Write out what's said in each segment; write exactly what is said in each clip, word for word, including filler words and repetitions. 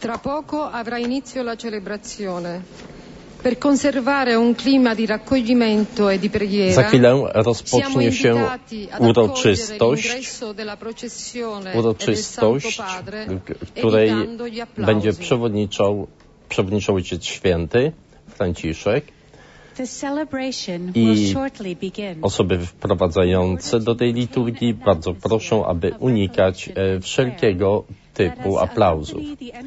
Tra poco avrà inizio la celebrazione. Per conservare un clima di raccoglimento e di preghiera, za chwilę rozpocznie się uroczystość, uroczystość, której będzie przewodniczał, przewodniczał Ojciec Święty Franciszek i osoby wprowadzające do tej liturgii bardzo proszą, aby unikać wszelkiego typu aplauzów.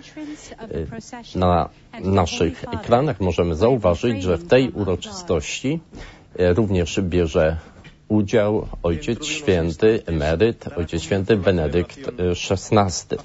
Na naszych ekranach możemy zauważyć, że w tej uroczystości również bierze udział Ojciec Święty, emeryt, Ojciec Święty Benedykt szesnasty.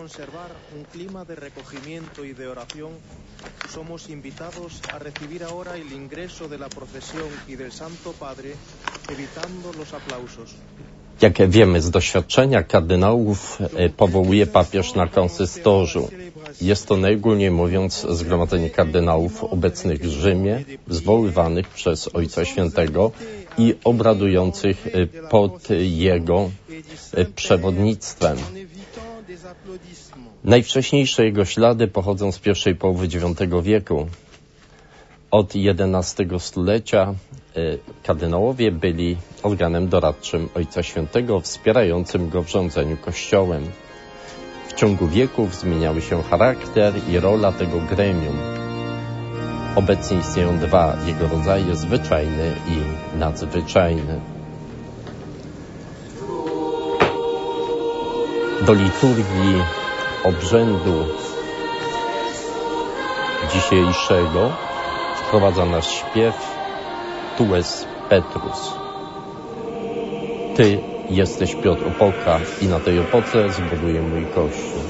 Somos invitados a recibir ahora el ingreso de la procesión y del Santo Padre, evitando los aplausos. Jak wiemy z doświadczenia kardynałów, powołuje papież na konsystorzu. Jest to najogólniej mówiąc zgromadzenie kardynałów obecnych w Rzymie, zwoływanych przez Ojca Świętego i obradujących pod jego przewodnictwem. Najwcześniejsze jego ślady pochodzą z pierwszej połowy dziewiątego wieku. Od jedenastego stulecia kardynałowie byli organem doradczym Ojca Świętego, wspierającym go w rządzeniu Kościołem. W ciągu wieków zmieniały się charakter i rola tego gremium. Obecnie istnieją dwa jego rodzaje, zwyczajny i nadzwyczajny. Do liturgii obrzędu dzisiejszego wprowadza nas śpiew Tues Petrus. Ty jesteś Piotr Opoka i na tej opoce zbuduję mój Kościół.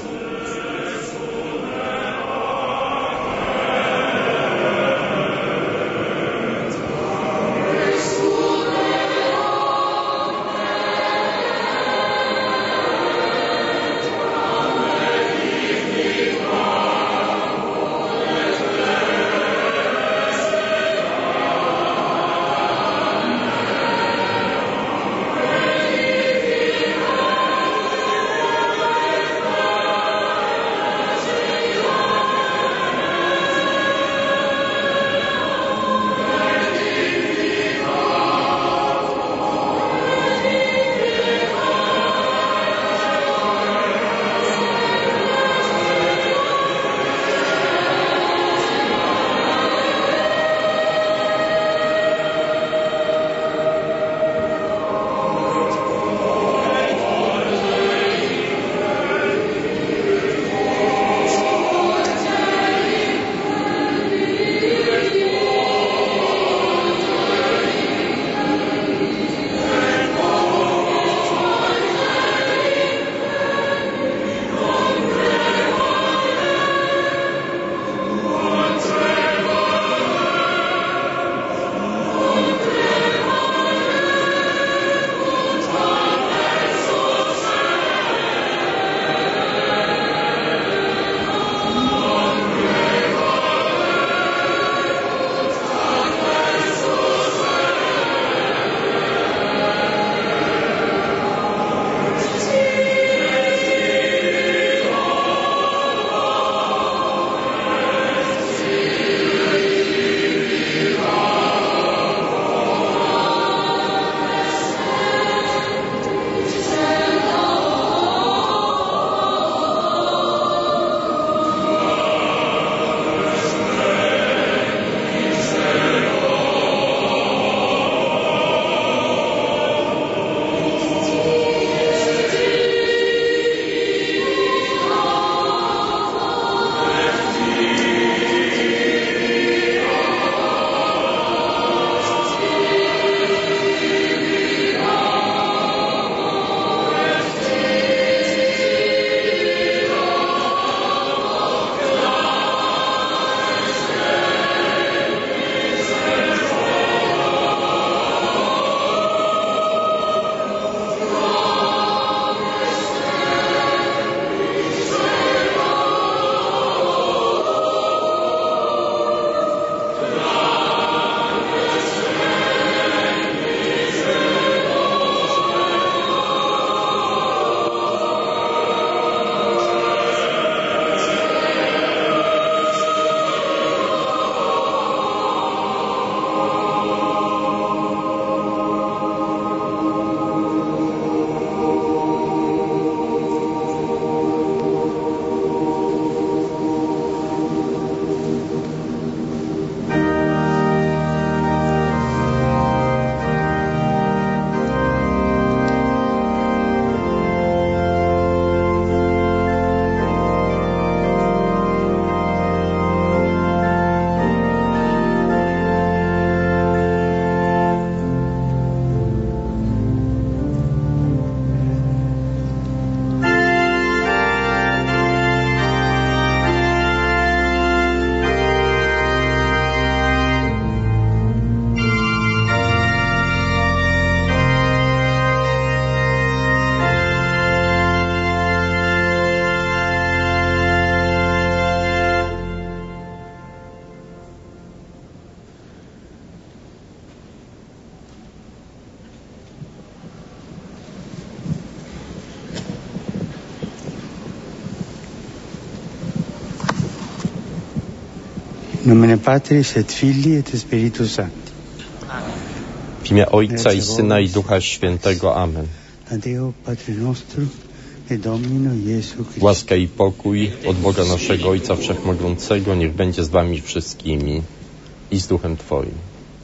In nomine Patris et Filii et Spiritus Sancti. W imię Ojca i Syna i Ducha Świętego. Amen. Adeo Patri nostrum et Domino Jesu Christus. Łaska i pokój od Boga naszego Ojca Wszechmogącego niech będzie z wami wszystkimi i z Duchem Twoim.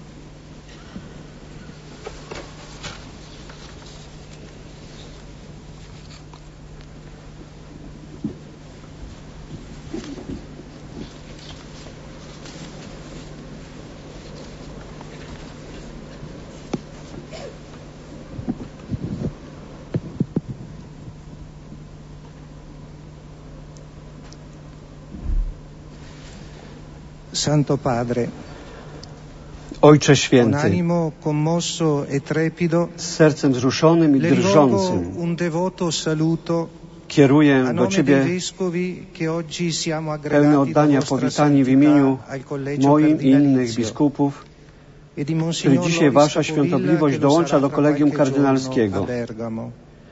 Santo Padre, Ojcze con Święty, animo commosso e trepido, z sercem wzruszonym i le rivolgo drżącym un devoto saluto kieruję a do nome dei Ciebie vescovi che oggi siamo pełne aggregati da oddania vostra powitanie w santità imieniu al collegio moim i innych cardinalizio biskupów, e di których Monsignor dzisiaj Loris Wasza Capovilla, Świątobliwość che lo dołącza sarà do tra Kolegium qualche giorno Kardynalskiego. a Bergamo.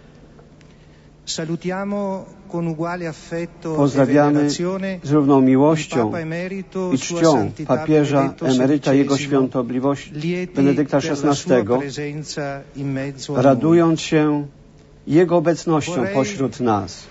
Salutiamo con uguale affetto e Pozdrawiamy venerazione z równą il miłością Papa Emerito, i Sua czcią Santità papieża Benedetto emeryta Jego sedicesimo, Świątobliwość lieti Benedykta per la sua szesnastego, presenza in mezzo a noi. radując się Jego obecnością Vorrei pośród nas.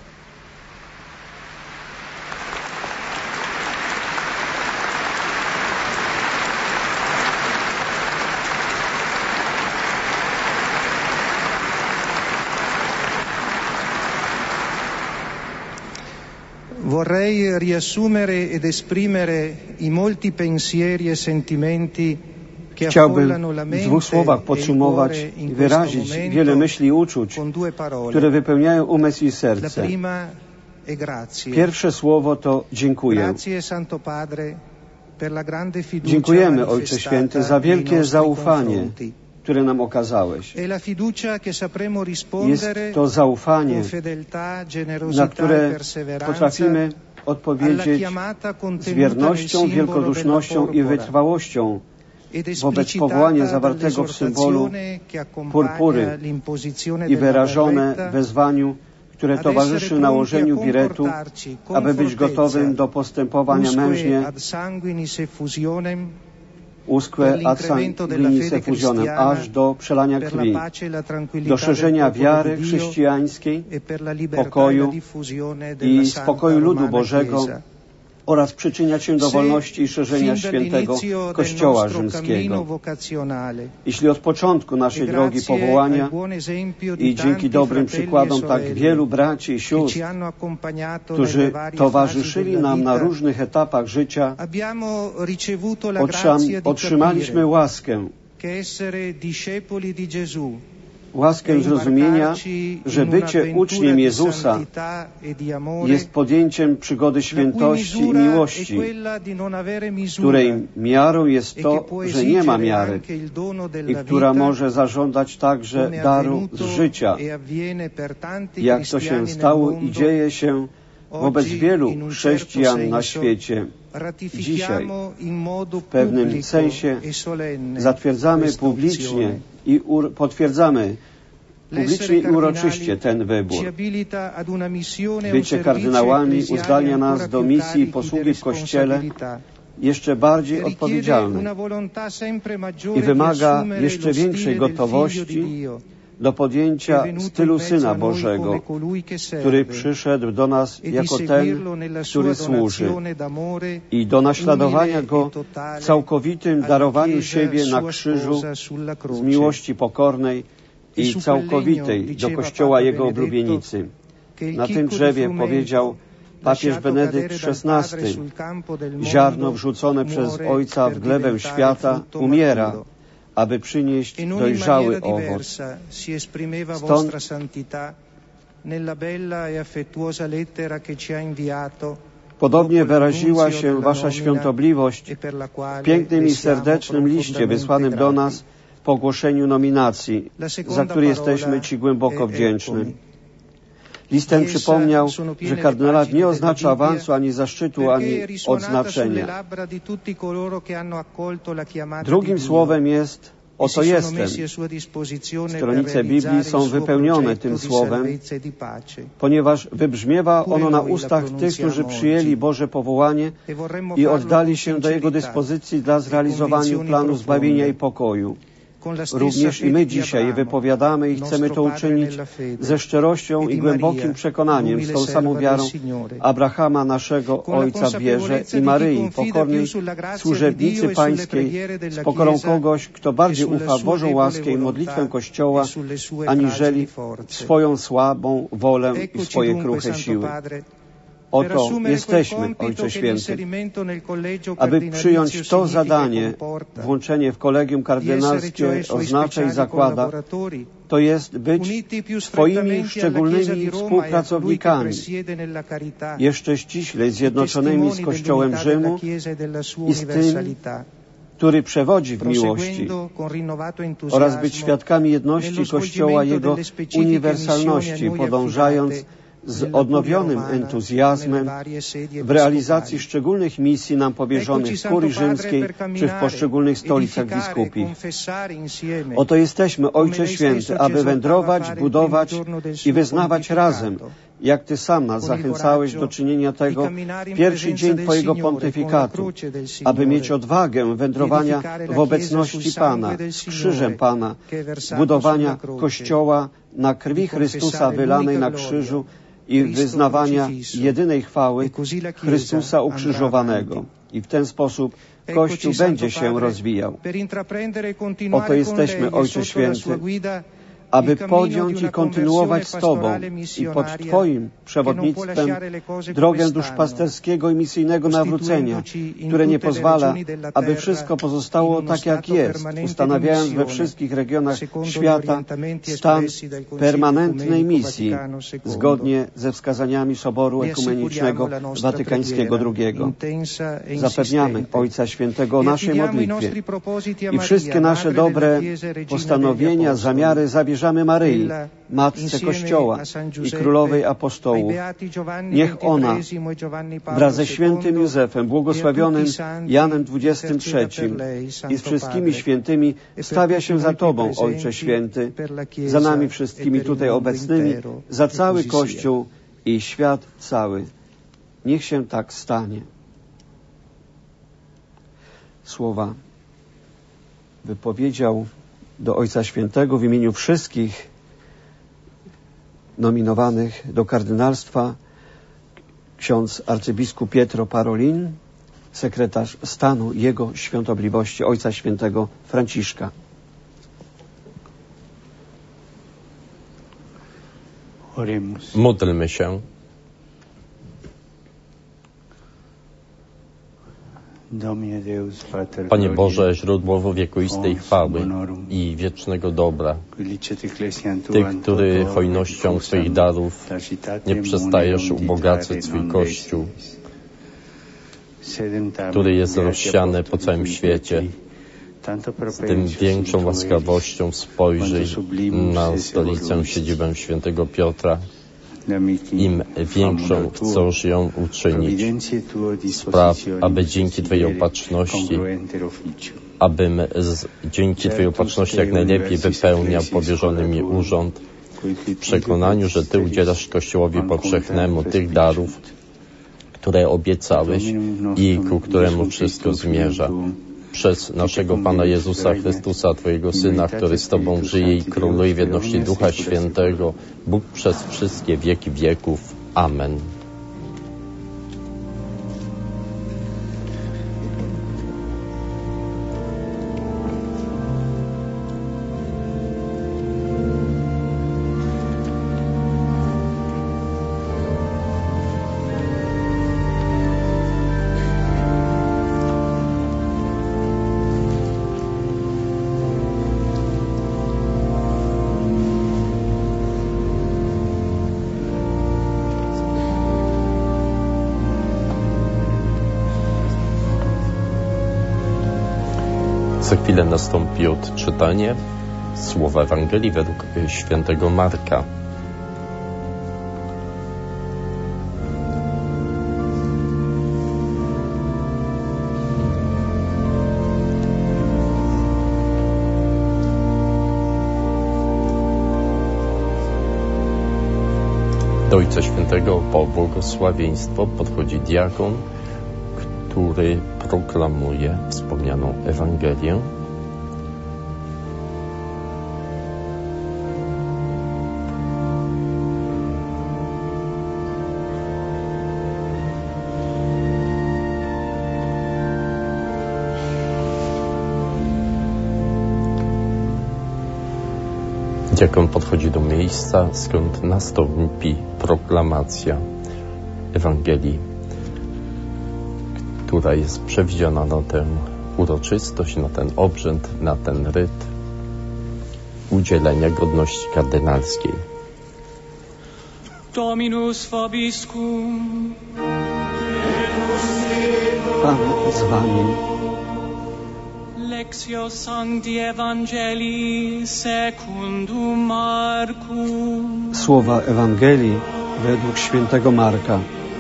Vorrei riassumere ed esprimere i molti pensieri e sentimenti che Chciałbym affollano la w mente dwóch słowach e il podsumować cuore i in questo wyrazić momento wiele myśli i uczuć, con due parole. które wypełniają umysł i La serce. prima è grazie. Pierwsze słowo to dziękuję. Grazie Santo Padre per la grande fiducia Dziękujemy, Ojcze manifestata Święty, za nei wielkie nostri zaufanie, confronti. które nam okazałeś. È la fiducia che sapremo Jest rispondere to zaufanie, con fedeltà, na generosità e które perseveranza potrafimy alla odpowiedzieć chiamata z contenuta wiernością, nel simbolo wielkodusznością della i porpora wytrwałością ed wobec esplicitata powołania zawartego w symbolu dall'esortazione che accompagna purpury l'imposizione i della wyrażone berretta wezwaniu, które ad towarzyszy essere nałożeniu pronti a biretu, comportarci con aby być fortezza, gotowym do postępowania usque mężnie, ad sanguinis effusionem, usque ad sanguinis effusionem, aż do przelania per la krwi, pace e la tranquillità do szerzenia del popolo wiary di Dio chrześcijańskiej e per la libertà e pokoju la diffusione della i Santa spokoju ludu Romana Bożego Chiesa. oraz przyczyniać się do wolności i szerzenia Fin świętego dall'inizio del Kościoła nostro cammino rzymskiego. vocazionale, Jeśli od początku e naszej drogi grazie powołania al buon esempio di i dzięki tanti dobrym fratelli przykładom e tak sorelle wielu braci i che sióstr, ci hanno accompagnato którzy nelle varie towarzyszyli fasi della nam na vita, różnych etapach życia, abbiamo ricevuto la otrzam, grazia di otrzymaliśmy capire łaskę, che essere discepoli di Gesù łaskę zrozumienia, że bycie uczniem Jezusa jest podjęciem przygody świętości i miłości, której miarą jest to, że nie ma miary i która może zażądać także daru z życia, jak to się stało i dzieje się wobec wielu chrześcijan na świecie. Dzisiaj w pewnym sensie zatwierdzamy publicznie i potwierdzamy publicznie i uroczyście ten wybór. Bycie kardynałami uzdalnia nas do misji i posługi w Kościele jeszcze bardziej odpowiedzialnej i wymaga jeszcze większej gotowości do podjęcia stylu Syna Bożego, który przyszedł do nas jako ten, który służy, i do naśladowania Go w całkowitym darowaniu siebie na krzyżu z miłości pokornej i całkowitej do Kościoła Jego oblubienicy. Na tym drzewie, powiedział papież Benedykt szesnasty, ziarno wrzucone przez Ojca w glebę świata umiera, aby przynieść dojrzały owoc. Stąd podobnie wyraziła się Wasza Świątobliwość w pięknym i serdecznym liście wysłanym do nas po ogłoszeniu nominacji, za który jesteśmy Ci głęboko wdzięczni. List ten przypomniał, że kardynałat nie oznacza awansu, ani zaszczytu, ani odznaczenia. Drugim słowem jest Oto jestem. Stronice Biblii są wypełnione tym słowem, ponieważ wybrzmiewa ono na ustach tych, którzy przyjęli Boże powołanie i oddali się do Jego dyspozycji dla zrealizowania planu zbawienia i pokoju. Również i my dzisiaj wypowiadamy i chcemy to uczynić ze szczerością i głębokim przekonaniem, z tą samą wiarą Abrahama, naszego ojca w wierze, i Maryi, pokornej służebnicy Pańskiej, z pokorą kogoś, kto bardziej ufa w Bożą łaskę i modlitwę Kościoła, aniżeli swoją słabą wolę i swoje kruche siły. Oto jesteśmy, Ojcze Święty, aby przyjąć to zadanie. Włączenie w kolegium kardynalskie oznacza i zakłada, to jest być Twoimi szczególnymi współpracownikami, jeszcze ściślej zjednoczonymi z Kościołem Rzymu i z tym, który przewodzi w miłości, oraz być świadkami jedności Kościoła, Jego uniwersalności, podążając z odnowionym entuzjazmem w realizacji szczególnych misji nam powierzonych w kurii rzymskiej czy w poszczególnych stolicach biskupich. Oto jesteśmy, Ojcze Święty, aby wędrować, budować i wyznawać razem, jak Ty sam nas zachęcałeś do czynienia tego w pierwszy dzień Twojego pontyfikatu, aby mieć odwagę wędrowania w obecności Pana, z krzyżem Pana, budowania Kościoła na krwi Chrystusa wylanej na krzyżu i wyznawania jedynej chwały Chrystusa ukrzyżowanego. I w ten sposób Kościół będzie się rozwijał. Oto jesteśmy, Ojcze Święty, aby podjąć i kontynuować z Tobą i pod Twoim przewodnictwem drogę duszpasterskiego i misyjnego nawrócenia, które nie pozwala, aby wszystko pozostało tak, jak jest, ustanawiając we wszystkich regionach świata stan permanentnej misji, zgodnie ze wskazaniami Soboru Ekumenicznego Watykańskiego drugiego. Zapewniamy Ojca Świętego o naszej modlitwie i wszystkie nasze dobre postanowienia, zamiary zabierzamy Maryi, Matce Kościoła i Królowej Apostołów. Niech ona wraz ze świętym Józefem, błogosławionym Janem dwudziestym trzecim i z wszystkimi świętymi stawia się za Tobą, Ojcze Święty, za nami wszystkimi tutaj obecnymi, za cały Kościół i świat cały. Niech się tak stanie. Słowa wypowiedział do Ojca Świętego w imieniu wszystkich nominowanych do kardynalstwa ksiądz arcybiskup Pietro Parolin, sekretarz stanu Jego Świątobliwości Ojca Świętego Franciszka. Módlmy się. Panie Boże, źródło wiekuistej chwały i wiecznego dobra, Ty, który hojnością Twoich darów nie przestajesz ubogacać swój Kościół, który jest rozsiany po całym świecie, z tym większą łaskawością spojrzyj na stolicę, siedzibę świętego Piotra, im większą chcesz ją uczynić. Spraw, aby dzięki Twojej opatrzności, abym z, dzięki Twojej opatrzności jak najlepiej wypełniał powierzony mi urząd, w przekonaniu, że Ty udzielasz Kościołowi powszechnemu tych darów, które obiecałeś i ku któremu wszystko zmierza. Przez naszego Pana Jezusa Chrystusa, Twojego Syna, który z Tobą żyje i króluje w jedności Ducha Świętego, Bóg przez wszystkie wieki wieków. Amen. Za chwilę nastąpi odczytanie słowa Ewangelii według świętego Marka. Do Ojca Świętego po błogosławieństwo podchodzi diakon, który proklamuje wspomnianą Ewangelię. Diakon podchodzi do miejsca, skąd nastąpi proklamacja Ewangelii, która jest przewidziana na tę uroczystość, na ten obrzęd, na ten ryt udzielenia godności kardynalskiej. Dominus vobiscum. Pan z wami. Lectio Sancti Evangelii secundum Marcum. Słowa Ewangelii według świętego Marka.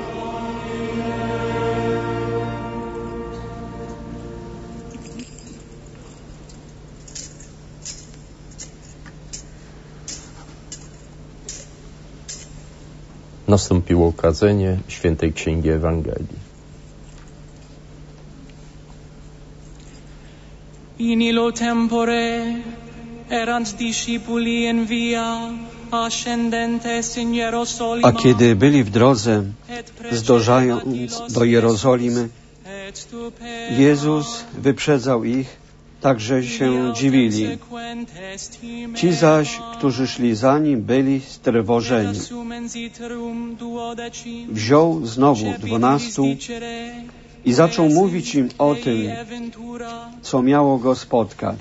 Nastąpiło kazanie Świętej Księgi Ewangelii. In illo tempore erant discipuli in via ascendentes in Jerosolima. A kiedy byli w drodze, zdążając do Jerozolimy, Jezus wyprzedzał ich, tak że się dziwili. Ci zaś, którzy szli za Nim, byli strwożeni. Wziął znowu dwunastu i zaczął mówić im o tym, co miało go spotkać.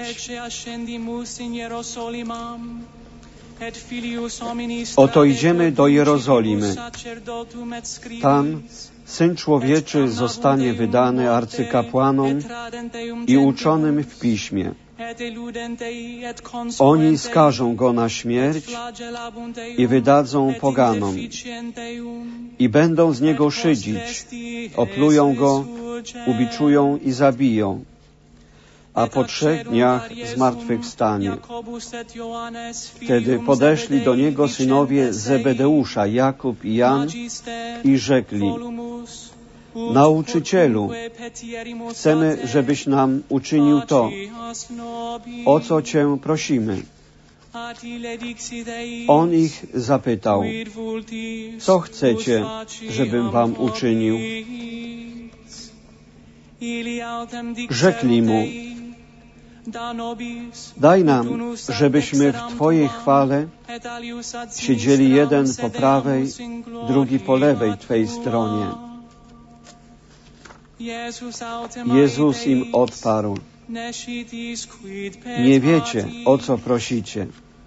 Oto idziemy do Jerozolimy. Tam Syn Człowieczy zostanie wydany arcykapłanom i uczonym w Piśmie. Oni skażą Go na śmierć i wydadzą poganom i będą z Niego szydzić, oplują Go, ubiczują i zabiją, a po trzech dniach zmartwychwstanie. Wtedy podeszli do Niego synowie Zebedeusza, Jakub i Jan i rzekli: Nauczycielu, chcemy, żebyś nam uczynił to, o co Cię prosimy. On ich zapytał: co chcecie, żebym wam uczynił? Rzekli mu: daj nam, żebyśmy w Twojej chwale siedzieli jeden po prawej, drugi po lewej Twej stronie. Jezus im odparł: nie wiecie, o co prosicie.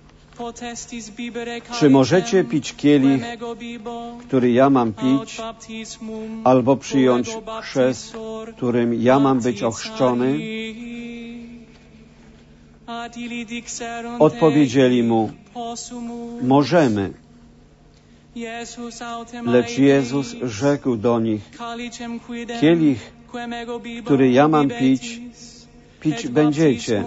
Czy możecie pić kielich, który ja mam pić, albo przyjąć chrzest, którym ja mam być ochrzczony? Odpowiedzieli mu: możemy. Lecz Jezus rzekł do nich: kielich, który ja mam pić, pić będziecie,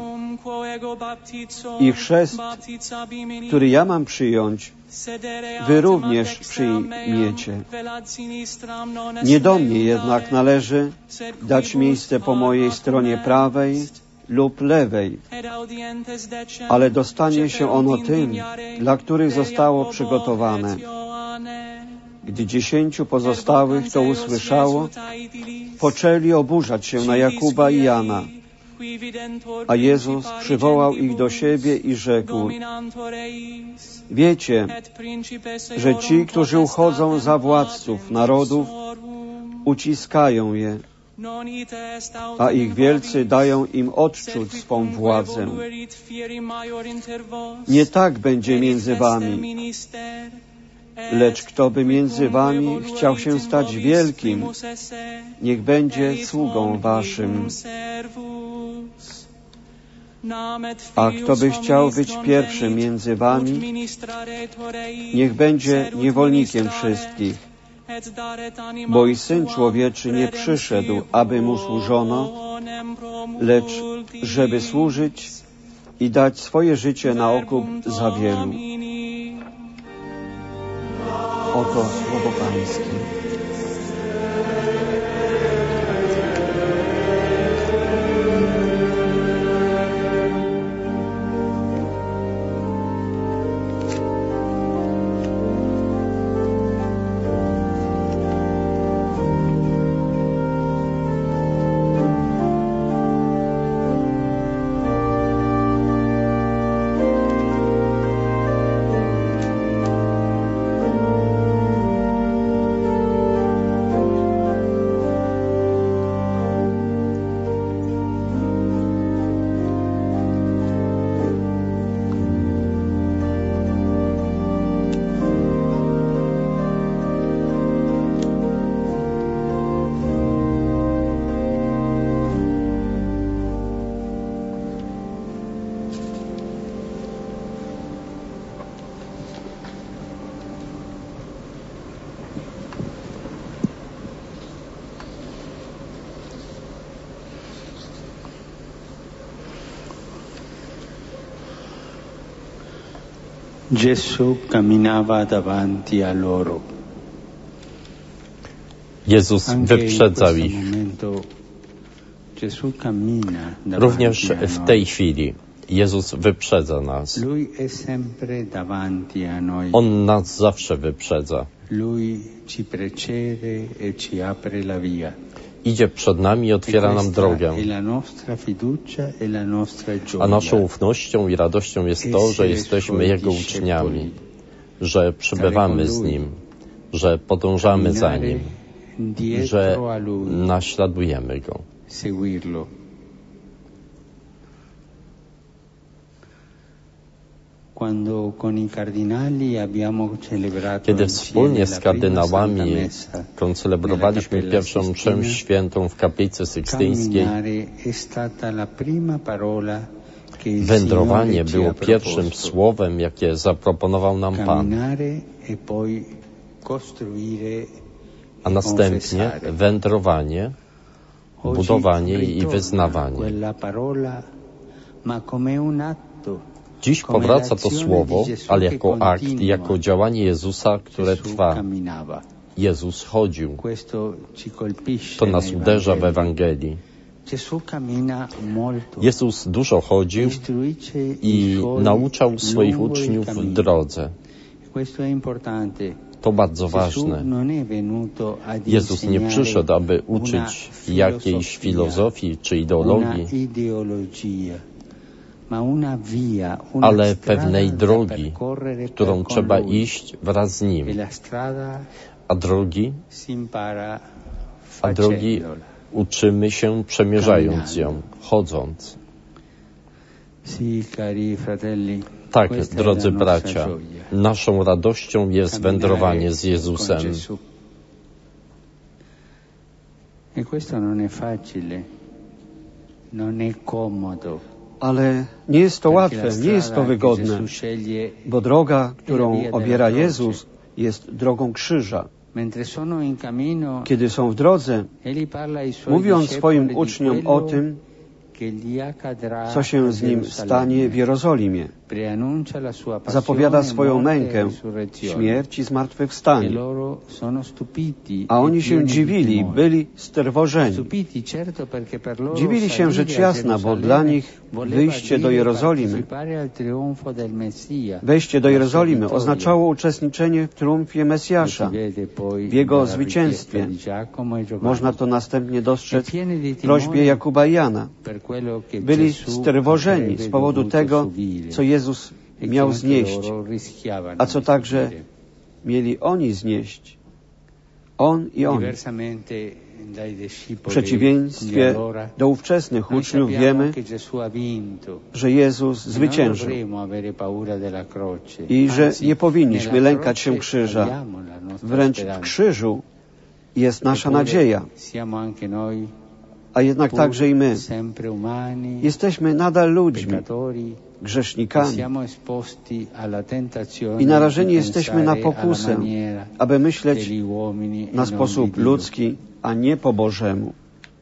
i chrzest, który ja mam przyjąć, wy również przyjmiecie. Nie do mnie jednak należy dać miejsce po mojej stronie prawej lub lewej, ale dostanie się ono tym, dla których zostało przygotowane. Gdy dziesięciu pozostałych to usłyszało, poczęli oburzać się na Jakuba i Jana. A Jezus przywołał ich do siebie i rzekł: wiecie, że ci, którzy uchodzą za władców narodów, uciskają je, a ich wielcy dają im odczuć swą władzę. Nie tak będzie między wami. Lecz kto by między wami chciał się stać wielkim, niech będzie sługą waszym. A kto by chciał być pierwszym między wami, niech będzie niewolnikiem wszystkich. Bo i Syn Człowieczy nie przyszedł, aby Mu służono, lecz żeby służyć i dać swoje życie na okup za wielu. Oto słowo Pańskie. Gesù camminava davanti a loro. Jezus wyprzedzał ich. Również w tej chwili Jezus wyprzedza nas. On nas zawsze wyprzedza. Idzie przed nami i otwiera nam drogę. A naszą ufnością i radością jest to, że jesteśmy Jego uczniami, że przybywamy z Nim, że podążamy za Nim, że naśladujemy Go. Kiedy wspólnie z kardynałami koncelebrowaliśmy pierwszą mszę świętą w kaplicy sykstyńskiej, wędrowanie było pierwszym słowem, jakie zaproponował nam Pan, a następnie wędrowanie, budowanie i wyznawanie. Dziś powraca to słowo, ale jako akt, jako działanie Jezusa, które trwa. Jezus chodził. To nas uderza w Ewangelii. Jezus dużo chodził i nauczał swoich uczniów w drodze. To bardzo ważne. Jezus nie przyszedł, aby uczyć jakiejś filozofii czy ideologii, ale pewnej drogi, którą trzeba iść wraz z Nim. A drogi, a drogi uczymy się przemierzając ją, chodząc. Tak, drodzy bracia, naszą radością jest wędrowanie z Jezusem. Ale nie jest to łatwe, nie jest to wygodne, bo droga, którą obiera Jezus, jest drogą krzyża. Kiedy są w drodze, mówi On swoim uczniom o tym, co się z Nim stanie w Jerozolimie. Zapowiada swoją mękę, śmierć i zmartwychwstanie. A oni się dziwili, byli strwożeni. Dziwili się rzecz jasna, bo dla nich wyjście do Jerozolimy, wejście do Jerozolimy oznaczało uczestniczenie w triumfie Mesjasza, w Jego zwycięstwie. Można to następnie dostrzec w prośbie Jakuba i Jana. Byli strwożeni z powodu tego, co Jezus miał znieść, a co także mieli oni znieść. On i oni. W przeciwieństwie do ówczesnych uczniów wiemy, że Jezus zwyciężył i że nie powinniśmy lękać się krzyża. Wręcz w krzyżu jest nasza nadzieja. A jednak także i my jesteśmy nadal ludźmi, grzesznikami i narażeni jesteśmy na pokusę, aby myśleć na sposób ludzki, a nie po Bożemu.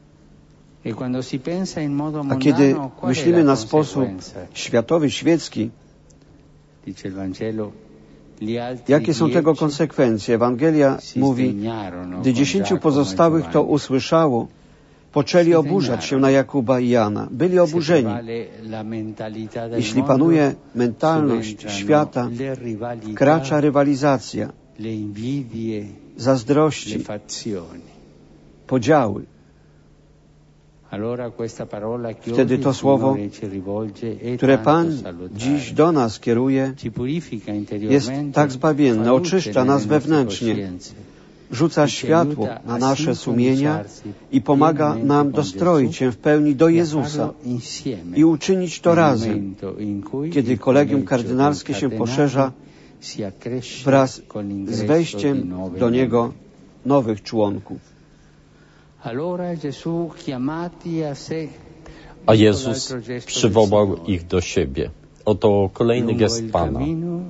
A kiedy myślimy na sposób światowy, świecki, Jakie są tego konsekwencje? Ewangelia mówi, gdy dziesięciu pozostałych to usłyszało, poczęli oburzać się na Jakuba i Jana. Byli oburzeni. Jeśli panuje mentalność świata, wkracza rywalizacja, zazdrości, podziały. Wtedy to słowo, które Pan dziś do nas kieruje, jest tak zbawienne, oczyszcza nas wewnętrznie, rzuca światło na nasze sumienia i pomaga nam dostroić się w pełni do Jezusa i uczynić to razem, kiedy kolegium kardynalskie się poszerza wraz z wejściem do niego nowych członków. A Jezus przywołał ich do siebie. Oto kolejny gest Pana.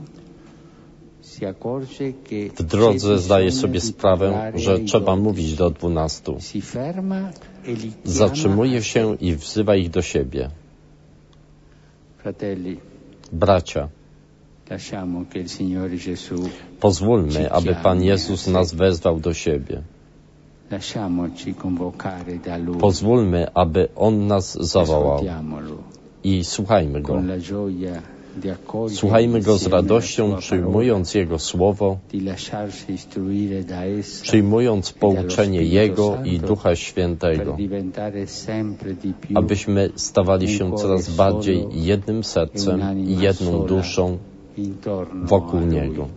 W drodze zdaje sobie sprawę, że trzeba mówić do dwunastu. Zatrzymuje się i wzywa ich do siebie. Bracia, pozwólmy, aby Pan Jezus nas wezwał do siebie. Pozwólmy, aby On nas zawołał i słuchajmy Go. Słuchajmy Go z radością, przyjmując Jego Słowo, przyjmując pouczenie Jego i Ducha Świętego, abyśmy stawali się coraz bardziej jednym sercem i jedną duszą wokół Niego.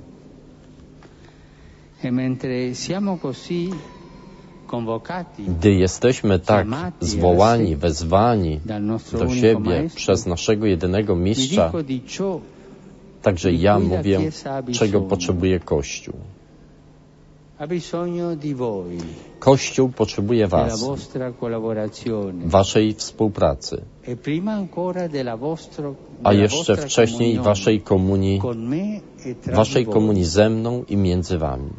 Gdy jesteśmy tak zwołani, wezwani do siebie przez naszego jedynego Mistrza, także ja mówię, czego potrzebuje Kościół. Kościół potrzebuje Was, Waszej współpracy, a jeszcze wcześniej Waszej komunii, Waszej komunii ze mną i między Wami.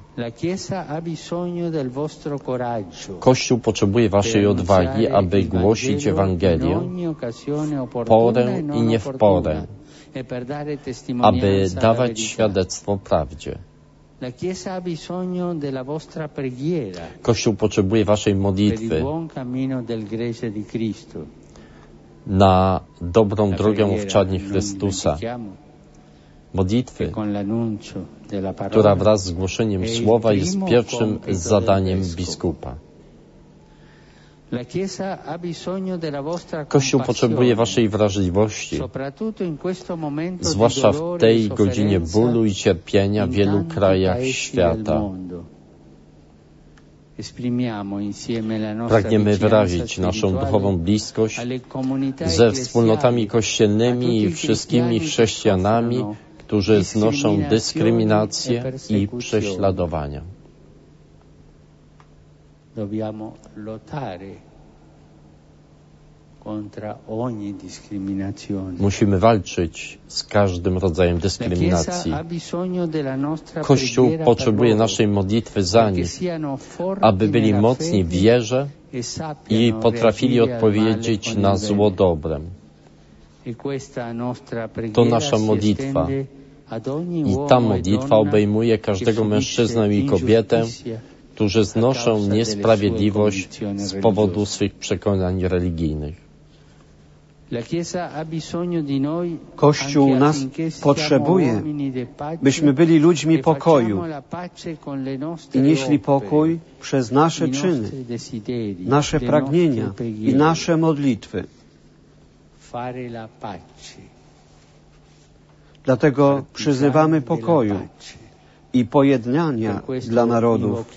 Kościół potrzebuje Waszej odwagi, aby głosić Ewangelię w porę i nie w porę, aby dawać świadectwo prawdzie. Kościół potrzebuje Waszej modlitwy na dobrą drogę owczarni Chrystusa. Modlitwy, która wraz z głoszeniem Słowa jest pierwszym zadaniem biskupa. Kościół potrzebuje Waszej wrażliwości, zwłaszcza w tej godzinie bólu i cierpienia w wielu krajach świata. Pragniemy wyrazić naszą duchową bliskość ze wspólnotami kościelnymi i wszystkimi chrześcijanami, którzy znoszą dyskryminację i prześladowania. Musimy walczyć z każdym rodzajem dyskryminacji. Kościół potrzebuje naszej modlitwy za nich, aby byli mocni w wierze i potrafili odpowiedzieć na zło dobrem. To nasza modlitwa. I ta modlitwa obejmuje każdego mężczyznę i kobietę, którzy znoszą niesprawiedliwość z powodu swych przekonań religijnych. Kościół nas potrzebuje, byśmy byli ludźmi pokoju i nieśli pokój przez nasze czyny, nasze pragnienia i nasze modlitwy. Dlatego przyzywamy pokoju i pojednania dla narodów.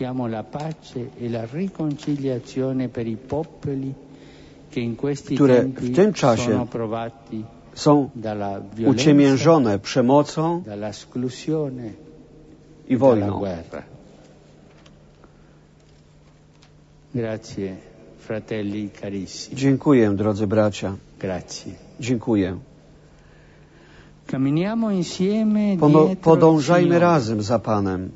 Które w tym czasie są uciemiężone przemocą i wojną. Dziękuję, drodzy bracia. Dziękuję. Podążajmy razem za Panem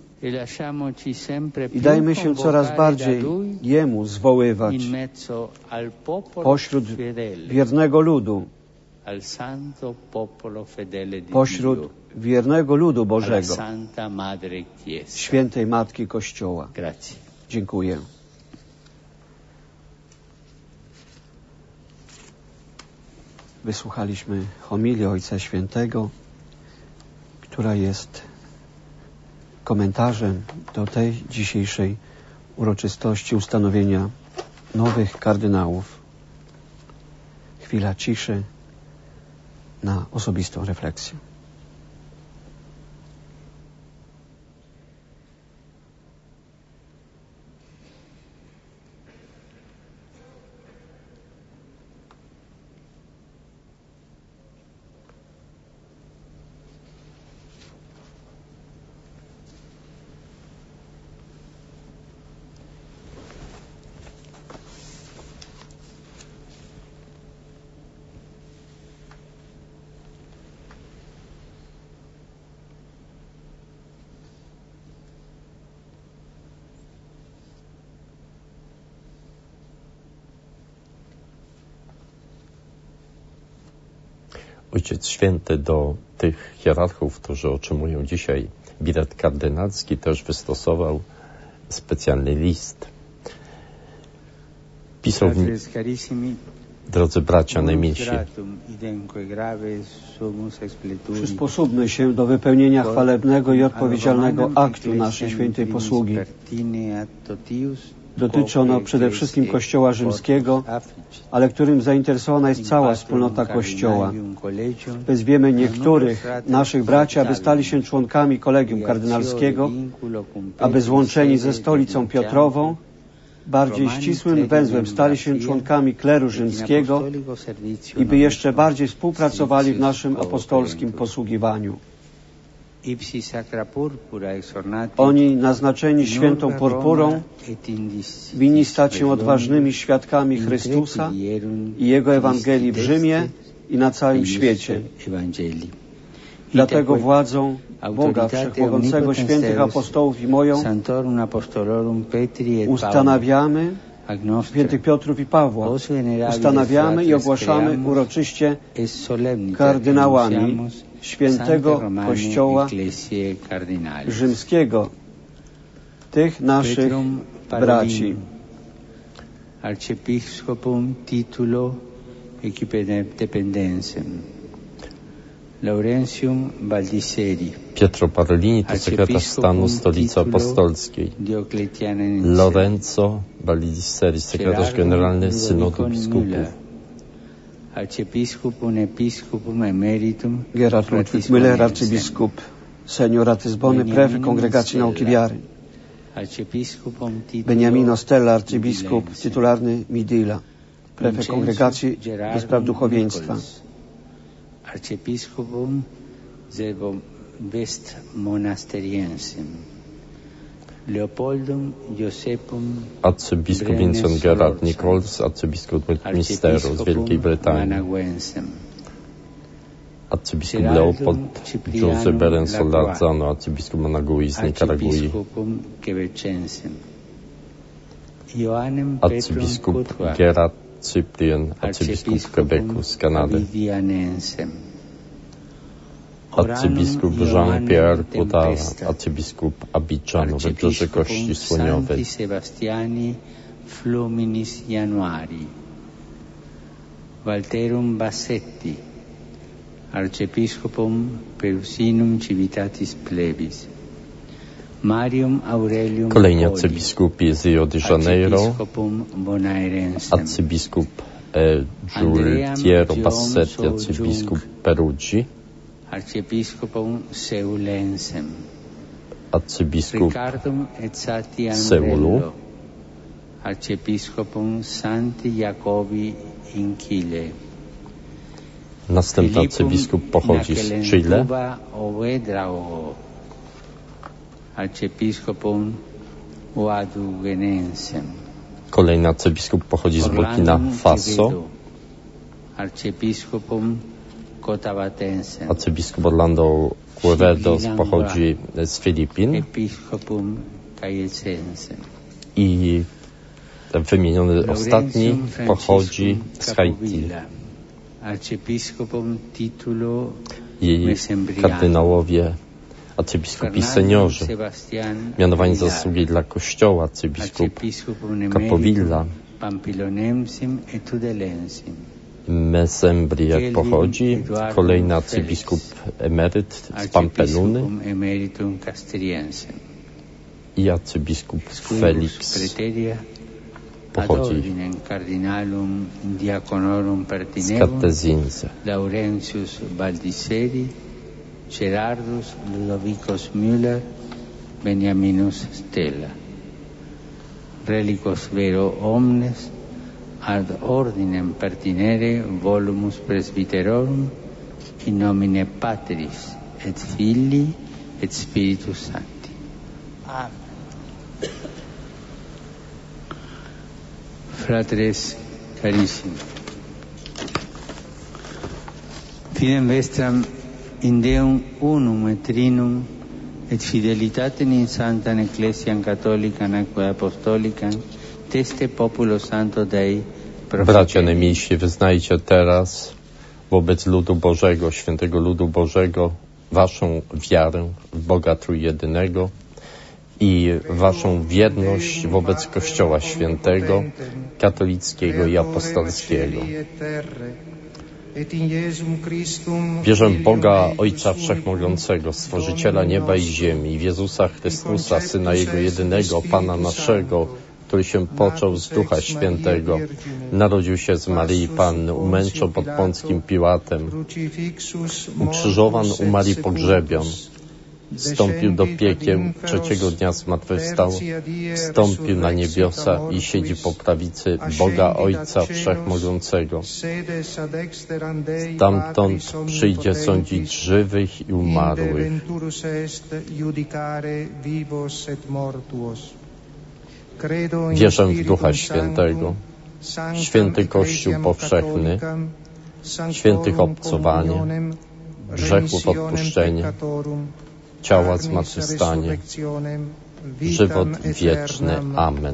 i dajmy się coraz bardziej Jemu zwoływać pośród wiernego ludu, pośród wiernego ludu Bożego, świętej Matki Kościoła. Dziękuję. Wysłuchaliśmy homilii Ojca Świętego, która jest komentarzem do tej dzisiejszej uroczystości ustanowienia nowych kardynałów. Chwila ciszy na osobistą refleksję. Ojciec Święty do tych hierarchów, którzy otrzymują dzisiaj bilet kardynalski, też wystosował specjalny list. Pisał w nim: drodzy bracia najmilsi, przysposobmy się do wypełnienia chwalebnego i odpowiedzialnego aktu naszej świętej posługi. Dotyczy ono przede wszystkim Kościoła rzymskiego, ale którym zainteresowana jest cała wspólnota Kościoła. Wezwiemy niektórych naszych braci, aby stali się członkami Kolegium Kardynalskiego, aby złączeni ze Stolicą Piotrową, bardziej ścisłym węzłem stali się członkami kleru rzymskiego i by jeszcze bardziej współpracowali w naszym apostolskim posługiwaniu. Oni, naznaczeni świętą purpurą, winni stać się odważnymi świadkami Chrystusa i Jego Ewangelii w Rzymie i na całym świecie. Dlatego władzą Boga Wszechmogącego, świętych apostołów i moją ustanawiamy, świętych Piotrów i Pawła, ustanawiamy i ogłaszamy uroczyście kardynałami Świętego Kościoła Rzymskiego, tych naszych braci. Arciepiscopum titulo equipendensem. Laurentium Baldisseri. Pietro Parolini to sekretarz stanu Stolicy Apostolskiej. Lorenzo Baldisseri, sekretarz generalny Synodu Biskupów. Arciepiscopum episcopum emeritum Gerard Ludwig Müller, arcybiskup senior Ratisbony, prefekt Kongregacji Nauki Wiary. Beniamino Stella, arcybiskup tytularny Midila, prefekt Kongregacji do Spraw Duchowieństwa. Arciepiscopum West Monasteriensem. Leopoldum Josephum arcybiskup Vincent Gerard Nichols, arcybiskup Westminsteru z Wielkiej Brytanii. Arcybiskup Leopold Jose Beren Solarzano, arcybiskup Managui z Nikaragui. Arcybiskup Gerard Cyprien, arcybiskup Quebecu z Kanady. Arcybiskup Jean-Pierre Potara, arcybiskup Abidżanu, Wybrzeże Kości Słoniowej. Sebastiani Fluminis Januari. Walterum Bassetti, arciepiscopum Perusinum Civitatis Plebis. Marium Aurelium. Kolejny arcybiskup z Rio de Janeiro, arcybiskup eh, Giultiero Bassetti, arcybiskup Peruggi. Arciepiscopum Seulensem. Arcybiskup Seulu. Arciepiscopum Santi Jacobi in Chile. Następny arcybiskup pochodzi z Chile. Arciepiscopum Ouadouguenensem. Kolejny arcybiskup pochodzi z Burkina Faso. Arciepiscopum Cotabatensem. Arcybiskup Orlando Quevedo pochodzi z Filipin. Episcopum Cayecensem. I wymieniony ostatni pochodzi z Haiti. Jej kardynałowie, arcybiskupi seniorzy, mianowani za zasługi dla Kościoła, arcybiskup Capovilla, Mesembri, jak pochodzi, kolejny arcybiskup emeryt z Pampeluny i arcybiskup Felix pochodzi z Catezinze. Laurentius Baldisseri, Gerardus Ludovicus Müller, Beniaminus Stella. Reliquos vero omnes ad ordinem pertinere volumus presbyterorum in nomine Patris et Filii et Spiritus Sancti. Amen. Fratres carissimi, fidem vestram in Deum unum et trinum et fidelitatem in sanctam ecclesiam catholicam et apostolicam teste populo santo Dei. Bracia najmilsi, wyznajcie teraz wobec ludu Bożego, świętego ludu Bożego, waszą wiarę w Boga Trójjedynego i waszą wierność wobec Kościoła Świętego, katolickiego i apostolskiego. Wierzę w Boga Ojca Wszechmogącego, Stworzyciela nieba i ziemi, w Jezusa Chrystusa, Syna Jego jedynego, Pana naszego, który się począł z Ducha Świętego, narodził się z Maryi Panny, umęczał pod Pąckim Piłatem, ukrzyżowan, umarł i pogrzebion, wstąpił do piekieł, trzeciego dnia zmartwychwstał, wstąpił na niebiosa i siedzi po prawicy Boga Ojca Wszechmogącego. Stamtąd przyjdzie sądzić żywych i umarłych. Wierzę w Ducha Świętego, święty Kościół powszechny, świętych obcowanie, grzechów odpuszczenie, ciała zmartwychwstanie, żywot wieczny. Amen.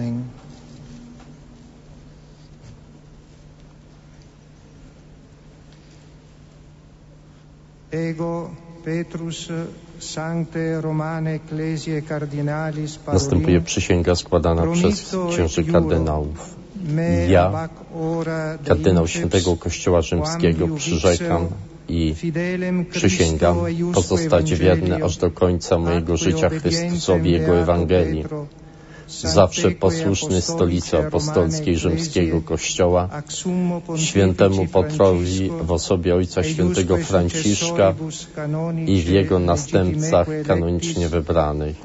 Ego Petrus Sancte Romane Ecclesiae Cardinalis Parolim. Następuje przysięga składana przez księży kardynałów. Ja, kardynał Świętego Kościoła Rzymskiego, przyrzekam i przysięgam pozostać wierny aż do końca mojego życia Chrystusowi, Jego Ewangelii, zawsze posłuszny stolicy apostolskiej Rzymskiego Kościoła, świętemu Patrowi w osobie Ojca Świętego Franciszka i w jego następcach kanonicznie wybranych.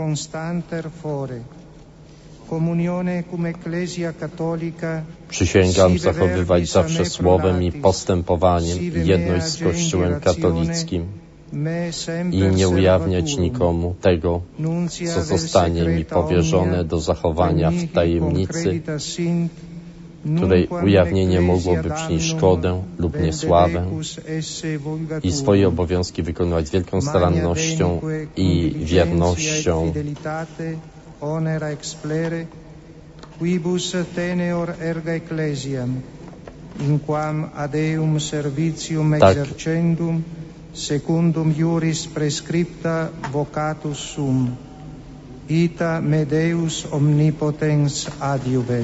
Przysięgam zachowywać zawsze słowem i postępowaniem jedność z Kościołem katolickim i nie ujawniać nikomu tego, co zostanie mi powierzone do zachowania w tajemnicy, której ujawnienie mogłoby przynieść szkodę lub niesławę, i swoje obowiązki wykonywać z wielką starannością i wiernością. Quibus teneor erga ecclesiam, in quam ad eum servitium exercendum, secundum iuris prescripta vocatus sum, ita me Deus omnipotens adiuvet.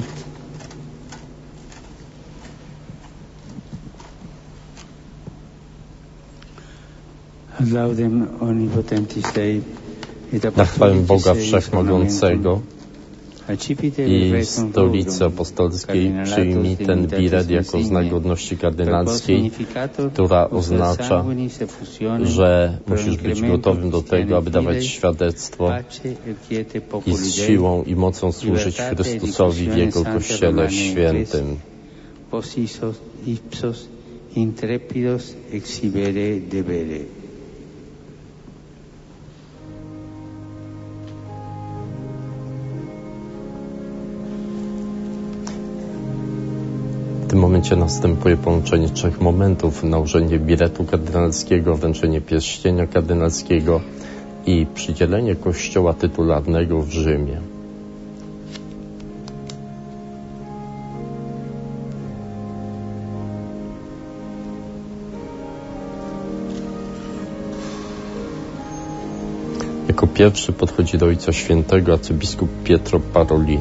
Laudem omnipotentis Dei, na chwałę Boga Wszechmogącego i stolicy apostolskiej przyjmij ten biret jako znak godności kardynalskiej, która oznacza, że musisz być gotowym do tego, aby dawać świadectwo i z siłą i mocą służyć Chrystusowi w Jego Kościele Świętym. Intrepidos exhibere debere. W tym momencie następuje połączenie trzech momentów: nałożenie biletu kardynalskiego, wręczenie pierścienia kardynalskiego i przydzielenie kościoła tytularnego w Rzymie. Jako pierwszy podchodzi do Ojca Świętego arcybiskup Pietro Parolin.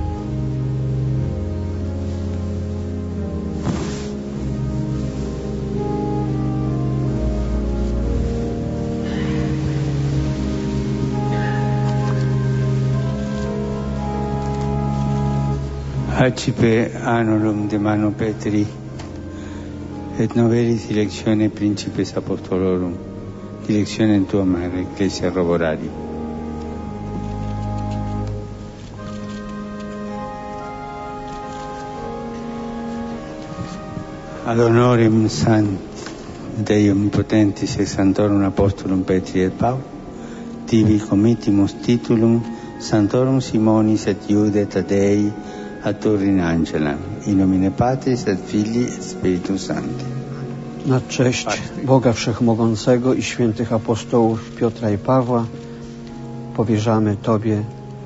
Accipe anulum de mano Petri, et novelis dilectione principes apostolorum, dilectionem tuam ad ecclesia roborari. Ad honorem Sant Dei omnipotentis ex Sanctorum Apostolum Petri et Paul, tibi committimus titulum Sanctorum Simonis et Iude Taddei ad Turin Angelam, in nomine Patris et Filii et Spiritus Sancti. Na cześć Boga Wszechmogącego i świętych apostołów Piotra i Pawła powierzamy Tobie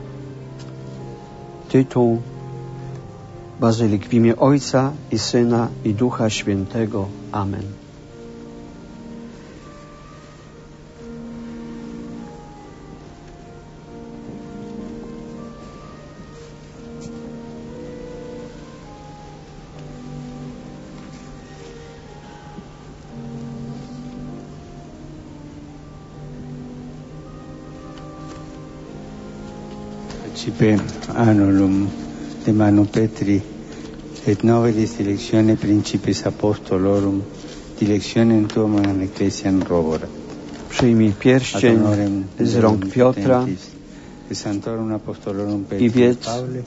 tytuł Bazylik w imię Ojca i Syna i Ducha Świętego. Amen. Accipe anulum de mano Petri, et novelis dilectione principis apostolorum, dilectionem tuam ad ecclesiam robora. Przyjmij pierścień z rąk Piotra i wiedz,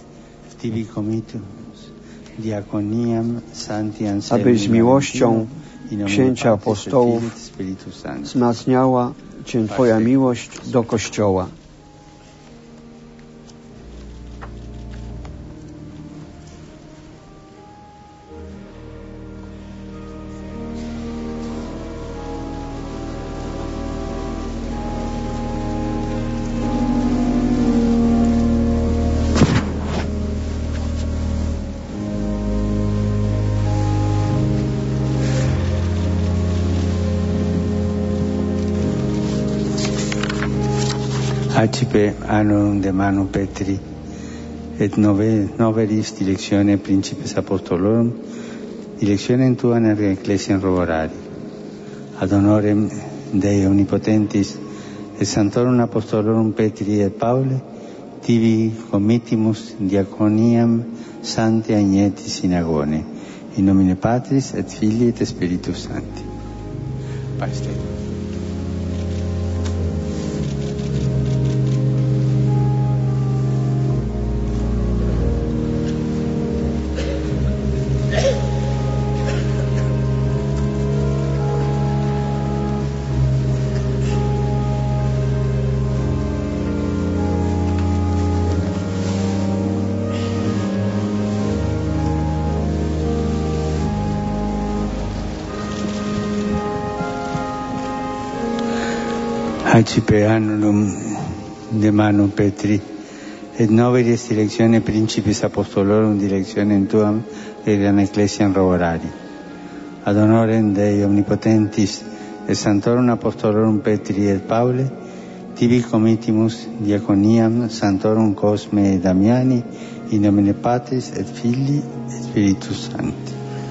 aby z miłością księcia apostołów wzmacniała Cię Twoja miłość do Kościoła. Accipe anulum de mano Petri, et nove, novelis dilectione principes apostolorum, dilectionem tuam ad ecclesiam roborari. Ad honorem Dei omnipotentis et Sanctorum Apostolorum Petri et Pauli, tibi committimus diaconiam Sancti Agneti Synagone, in nomine Patris et Filii et Spiritus Sancti. Pace. Accipe anulum de mano Petri, et novelis dilectione principis apostolorum, dilectionem tuam et ad ecclesiam roborari. Ad honorem Dei omnipotentis et Sanctorum Apostolorum Petri et Pauli, tibi committimus diaconiam Sanctorum Cosme et Damiani, in nomine Patris et Filii et Spiritus Sancti.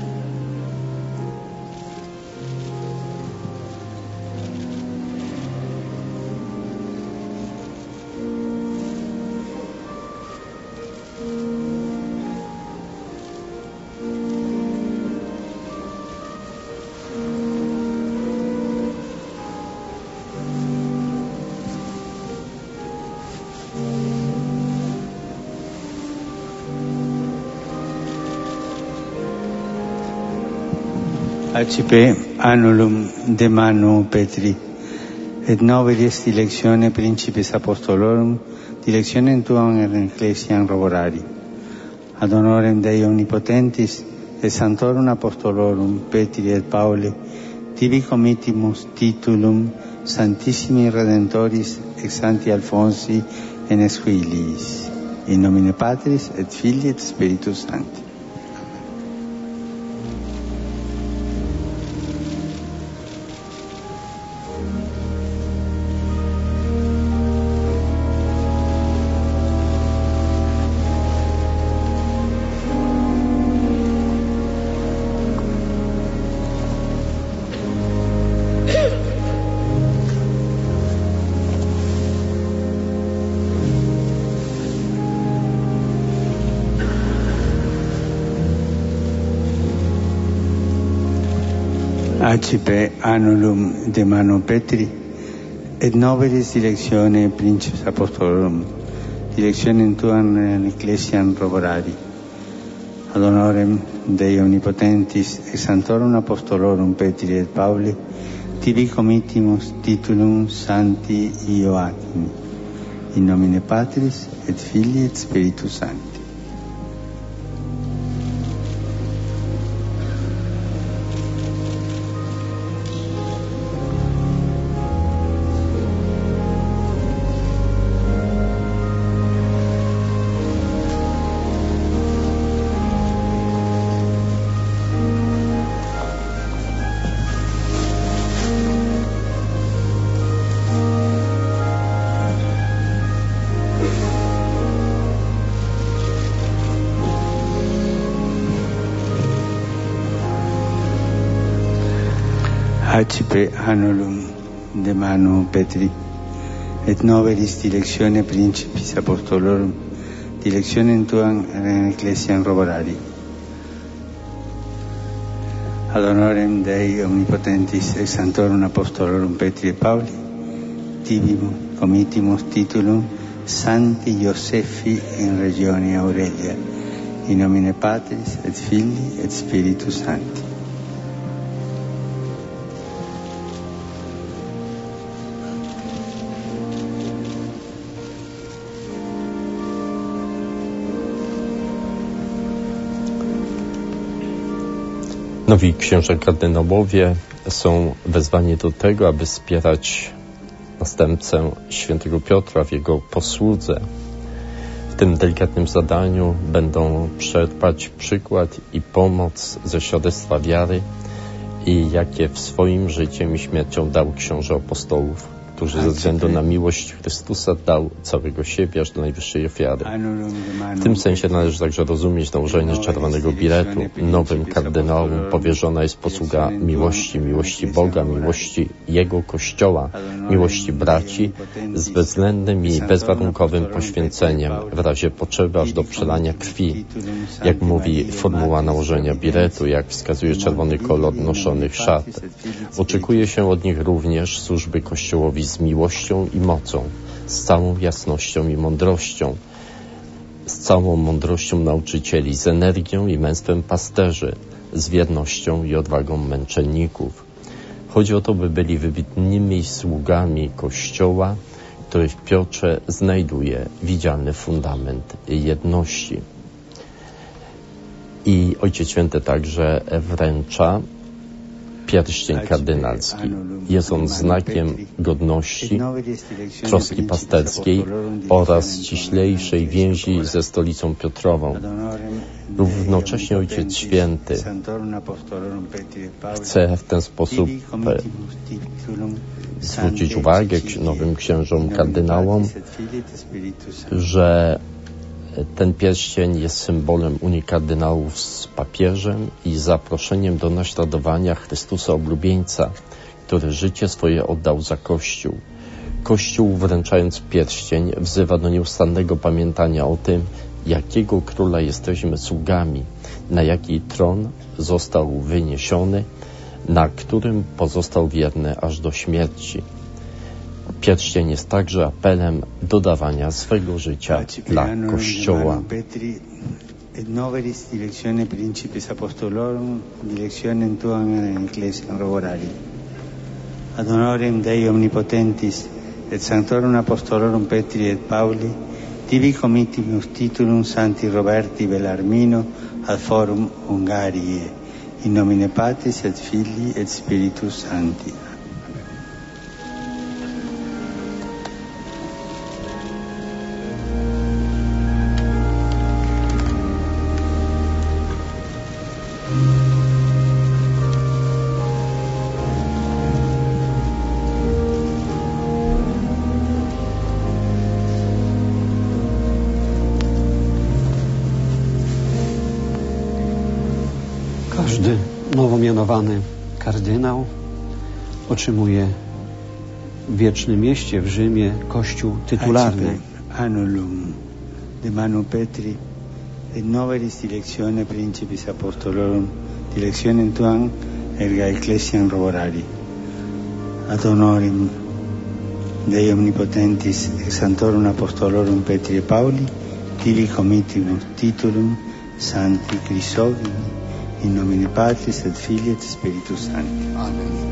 Accipe anulum de mano Petri, et novelis dilectione principis apostolorum, dilectionem tuam ad ecclesiam roborari. Ad honorem Dei omnipotentis et Sanctorum Apostolorum Petri et Pauli, tibi committimus titulum Sanctissimi Redentoris ex Sancti Alfonsi et ex Filiis, in nomine Patris et Filii et Spiritus Sancti. Acipe annulum de manu Petri, et novelis directione Principes Apostolorum, directionem tuam ecclesiam roborari. Ad honorem Dei omnipotentis et sanctorum apostolorum Petri et Pauli, tibi committimus titulum Sancti Ioachimi, in nomine Patris et Filii et Spiritus Sancti. Acipe annulum de manu Petri, et novelis directione Principis Apostolorum, directionem tuam ecclesiam roborari. Ad honorem Dei omnipotentis et sanctorum apostolorum Petri et Pauli, tibimus committimus titulum Sancti Iosefi in regione Aurelia, in nomine Patris et Filii et Spiritus Sancti. Nowi księża kardynałowie są wezwani do tego, aby wspierać następcę świętego Piotra w jego posłudze. W tym delikatnym zadaniu będą czerpać przykład i pomoc ze świadectwa wiary i jakie w swoim życiem i śmiercią dał książę apostołów, którzy ze względu na miłość Chrystusa dał całego siebie aż do najwyższej ofiary. W tym sensie należy także rozumieć dążenie czerwonego biletu. Nowym kardynałom powierzona jest posługa miłości, miłości Boga, miłości Jego Kościoła, miłości braci z bezwzględnym i bezwarunkowym poświęceniem w razie potrzeby aż do przelania krwi. Jak mówi formuła nałożenia biletu, jak wskazuje czerwony kolor noszonych szat. Oczekuje się od nich również służby Kościołowi z miłością i mocą, z całą jasnością i mądrością, z całą mądrością nauczycieli, z energią i męstwem pasterzy, z wiernością i odwagą męczenników. Chodzi o to, by byli wybitnymi sługami Kościoła, który w Piotrze znajduje widzialny fundament jedności. I Ojciec Święty także wręcza pierścień kardynalski. Jest on znakiem godności, troski pasterskiej oraz ściślejszej więzi ze stolicą Piotrową. Równocześnie Ojciec Święty chce w ten sposób zwrócić uwagę nowym księżom kardynałom, że ten pierścień jest symbolem unii kardynałów z papieżem i zaproszeniem do naśladowania Chrystusa oblubieńca, który życie swoje oddał za Kościół. Kościół, wręczając pierścień, wzywa do nieustannego pamiętania o tym, jakiego króla jesteśmy sługami, na jaki tron został wyniesiony, na którym pozostał wierny aż do śmierci. Pierścień jest także apelem do dawania swego życia dla Kościoła. Et novelis directione Principis Apostolorum, directionem tuam ecclesiam roborari. Ad honorem Dei omnipotentis et sanctorum apostolorum Petri et Pauli, tibi committimus titulum Sancti Roberti Bellarmino ad forum Hungariae, in nomine Patris et Filii et Spiritus Sancti. Każdy nowo mianowany kardynał otrzymuje w wiecznym mieście w Rzymie kościół tytularny. Annulum de manu Petri et novelis directione Principis Apostolorum, directionem tuam erga ecclesiam roborari. Ad honorem Dei omnipotentis ex sanctorum apostolorum Petri et Pauli, tibi comitimus titulum Sancti Chrysogeni, in nomine Patris et Filii et Spiritus Sancti. Amen.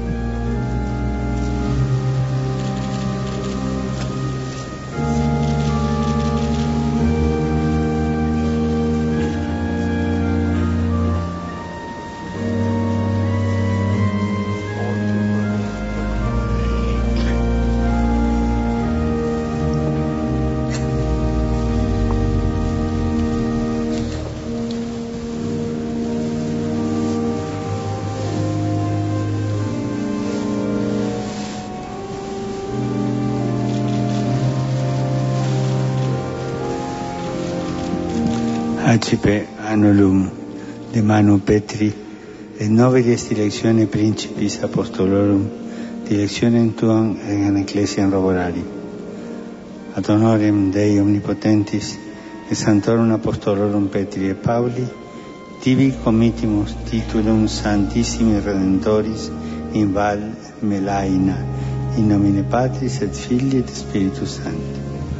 Acipe annulum de manu Petri, et nove dilectione principis apostolorum, dilectionem tuam en ecclesiam roborari. Ad honorem Dei omnipotentis, et sanctorum apostolorum Petri et Pauli, tibi comitimus titulum Sanctissimi Redentoris in Val Melaina, in nomine Patris et Filii et Spiritus Sancti.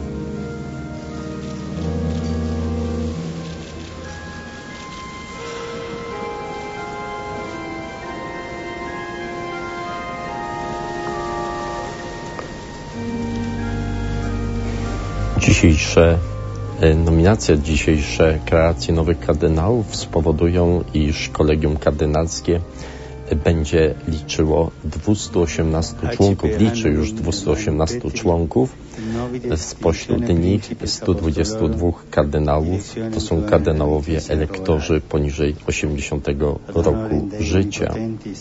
Dzisiejsze nominacje, dzisiejsze kreacje nowych kardynałów spowodują, iż kolegium kardynalskie będzie liczyło dwieście osiemnaście członków, liczy już dwieście osiemnaście członków. Spośród nich sto dwadzieścia dwa kardynałów to są kardynałowie elektorzy poniżej osiemdziesiątego roku życia.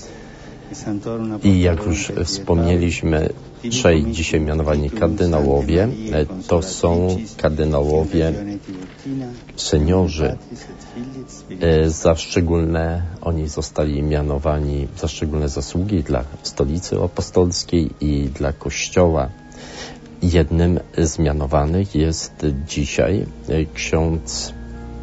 I jak już wspomnieliśmy, trzej dzisiaj mianowani kardynałowie to są kardynałowie seniorzy. Za szczególne, oni zostali mianowani za szczególne zasługi dla Stolicy Apostolskiej i dla Kościoła. Jednym z mianowanych jest dzisiaj ksiądz,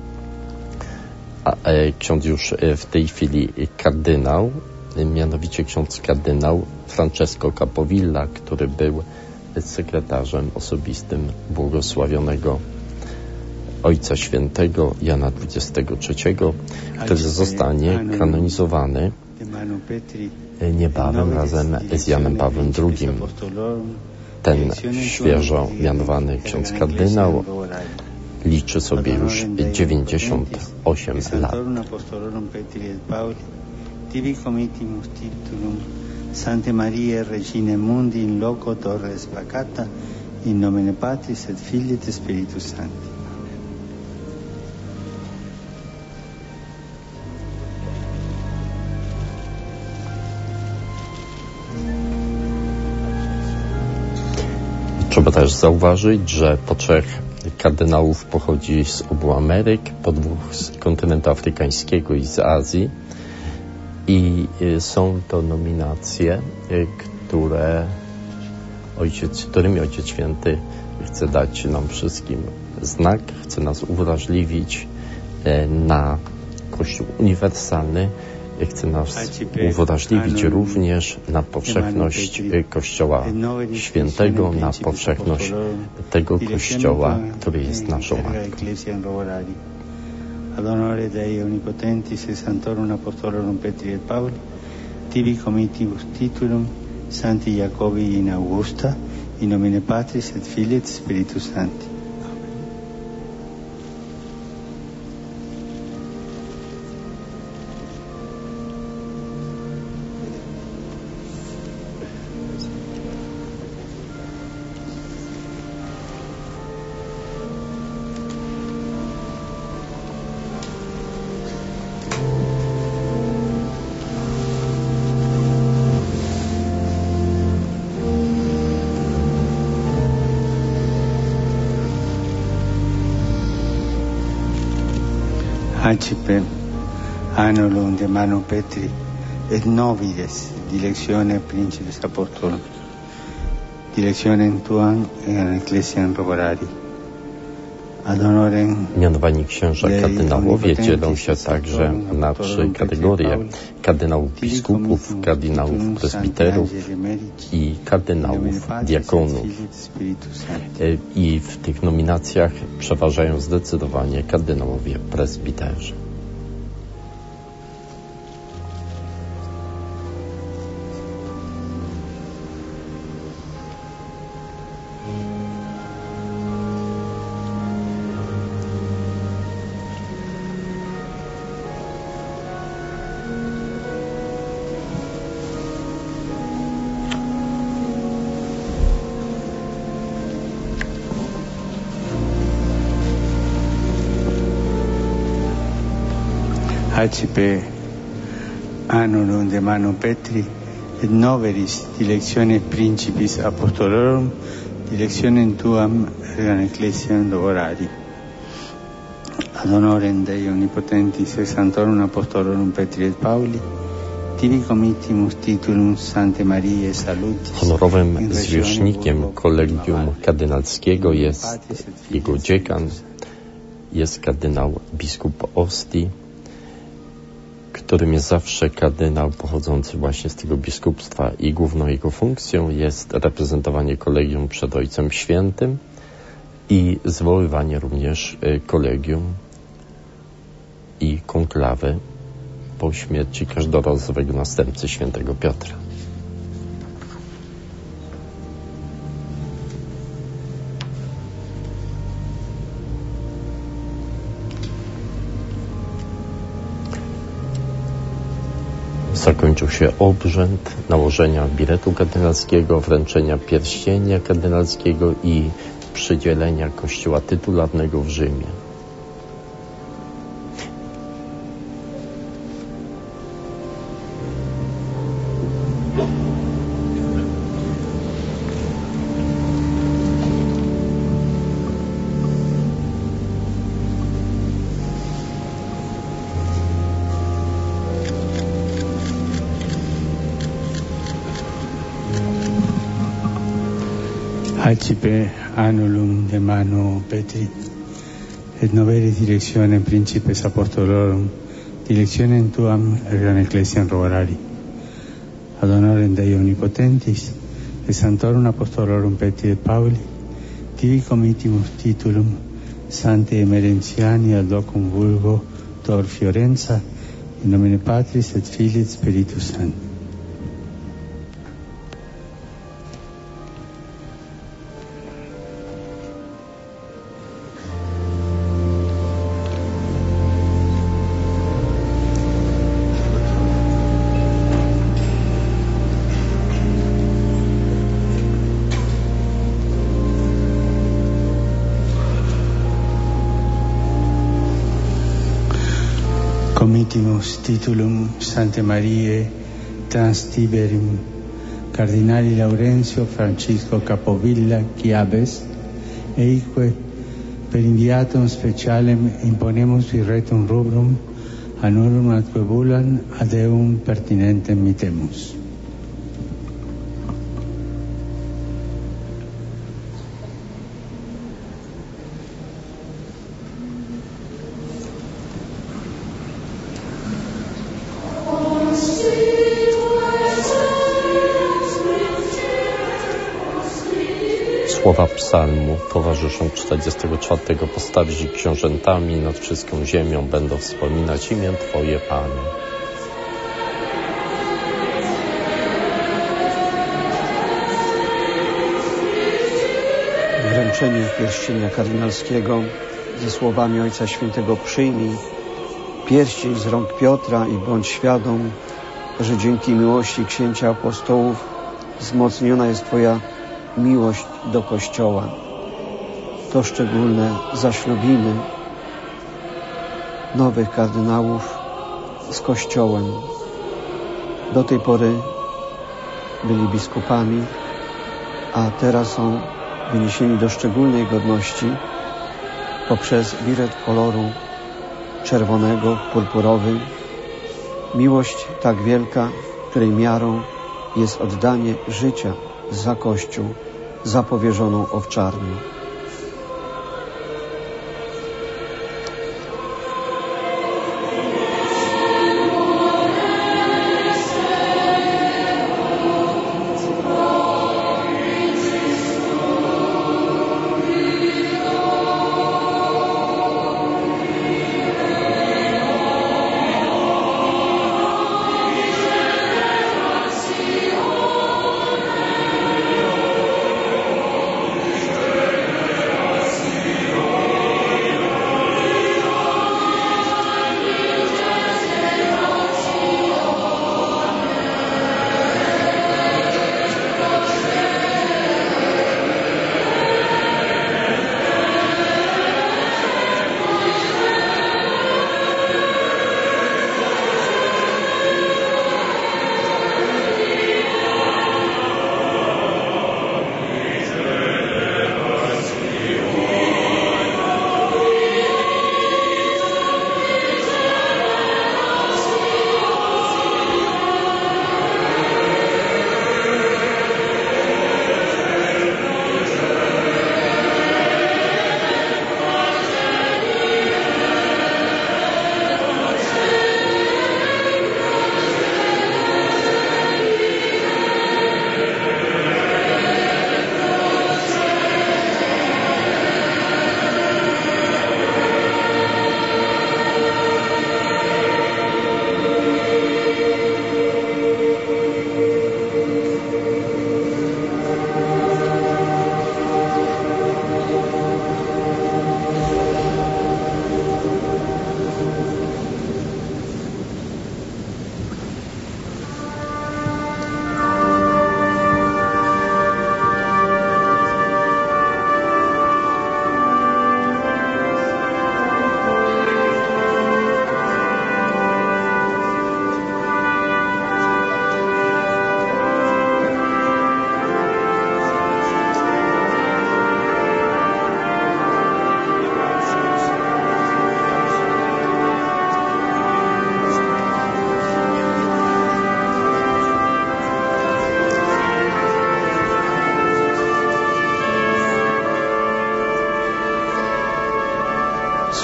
a, ksiądz już w tej chwili kardynał, mianowicie ksiądz kardynał Francesco Capovilla, który był sekretarzem osobistym błogosławionego Ojca Świętego Jana dwudziestego trzeciego, który zostanie kanonizowany niebawem razem z Janem Pawłem drugim. Ten świeżo mianowany ksiądz kardynał liczy sobie już dziewięćdziesiąt osiem lat. Tibi comitimus titulum Sancte Mariae Reginae Mundi in loco Torres vacata, in nomine Patris et Filii et Spiritus Sancti. Trzeba też zauważyć, że po trzech kardynałów pochodzi z obu Ameryk, po dwóch z kontynentu afrykańskiego i z Azji. I są to nominacje, które ojciec, którymi Ojciec Święty chce dać nam wszystkim znak, chce nas uwrażliwić na Kościół uniwersalny, chce nas uwrażliwić również na powszechność Kościoła Świętego, na powszechność tego Kościoła, który jest naszą matką. Ad honore Dei omnipotentis et sanctorum apostolorum Petri et Pauli, tibi comitibus titulum Sancti Jacobi in Augusta, in nomine Patris et Filii et Spiritus Sancti. Acipe annulum de manu Petri et novides dilectione principis apostolum, dilectionem tuam en ecclesiam roborari. Mianowani księża kardynałowie dzielą się także na trzy kategorie: kardynałów biskupów, kardynałów presbiterów i kardynałów diakonów. I w tych nominacjach przeważają zdecydowanie kardynałowie presbiterzy. Accipe annulum de manu Petri et noveris dilectiones principis apostolorum dilectionem tuam ergan ecclesiam laborari. Ad honorem Dei omnipotentis ex sanctorum apostolorum Petri et Pauli tibi comitimus titulum Sanctae Mariae Salutis. Honorowym zwierzchnikiem kolegium kardynalskiego jest jego dziekan, jest kardynał biskup Ostii, którym jest zawsze kardynał pochodzący właśnie z tego biskupstwa, i główną jego funkcją jest reprezentowanie kolegium przed Ojcem Świętym i zwoływanie również kolegium i konklawy po śmierci każdorazowego następcy świętego Piotra. Zakończył się obrzęd nałożenia biletu kardynalskiego, wręczenia pierścienia kardynalskiego i przydzielenia kościoła tytularnego w Rzymie. Accipe annulum de manu Petri et noveris dilectionem principes apostolorum dilectionem tuam ergan ecclesiam laborari. Ad honorem Dei omnipotentis ex sanctorum apostolorum Petri et Pauli tibi comitimus titulum Sanctae Emerentiani ad locum vulgo Tor Fiorenza in nomine Patris et Filii et Spiritus Sancti. Comitimus titulum Sanctae Mariae trans Tiberim Cardinali Laurencio Francisco Capovilla Chiaves eique per inviatum specialem imponemus virretum rubrum annurum atque bullam ad eum pertinentem mittemus. Słowa psalmu towarzyszą czterdziestego czwartego postawić książętami nad wszystką ziemią będą wspominać imię Twoje, Panie. Wręczenie pierścienia kardynalskiego ze słowami Ojca Świętego: przyjmij pierścień z rąk Piotra i bądź świadom, że dzięki miłości księcia apostołów wzmocniona jest Twoja miłość do Kościoła. To szczególne zaślubiny nowych kardynałów z Kościołem. Do tej pory byli biskupami, a teraz są wyniesieni do szczególnej godności poprzez biret koloru czerwonego, purpurowy. Miłość tak wielka, której miarą jest oddanie życia za Kościół, za powierzoną owczarnię.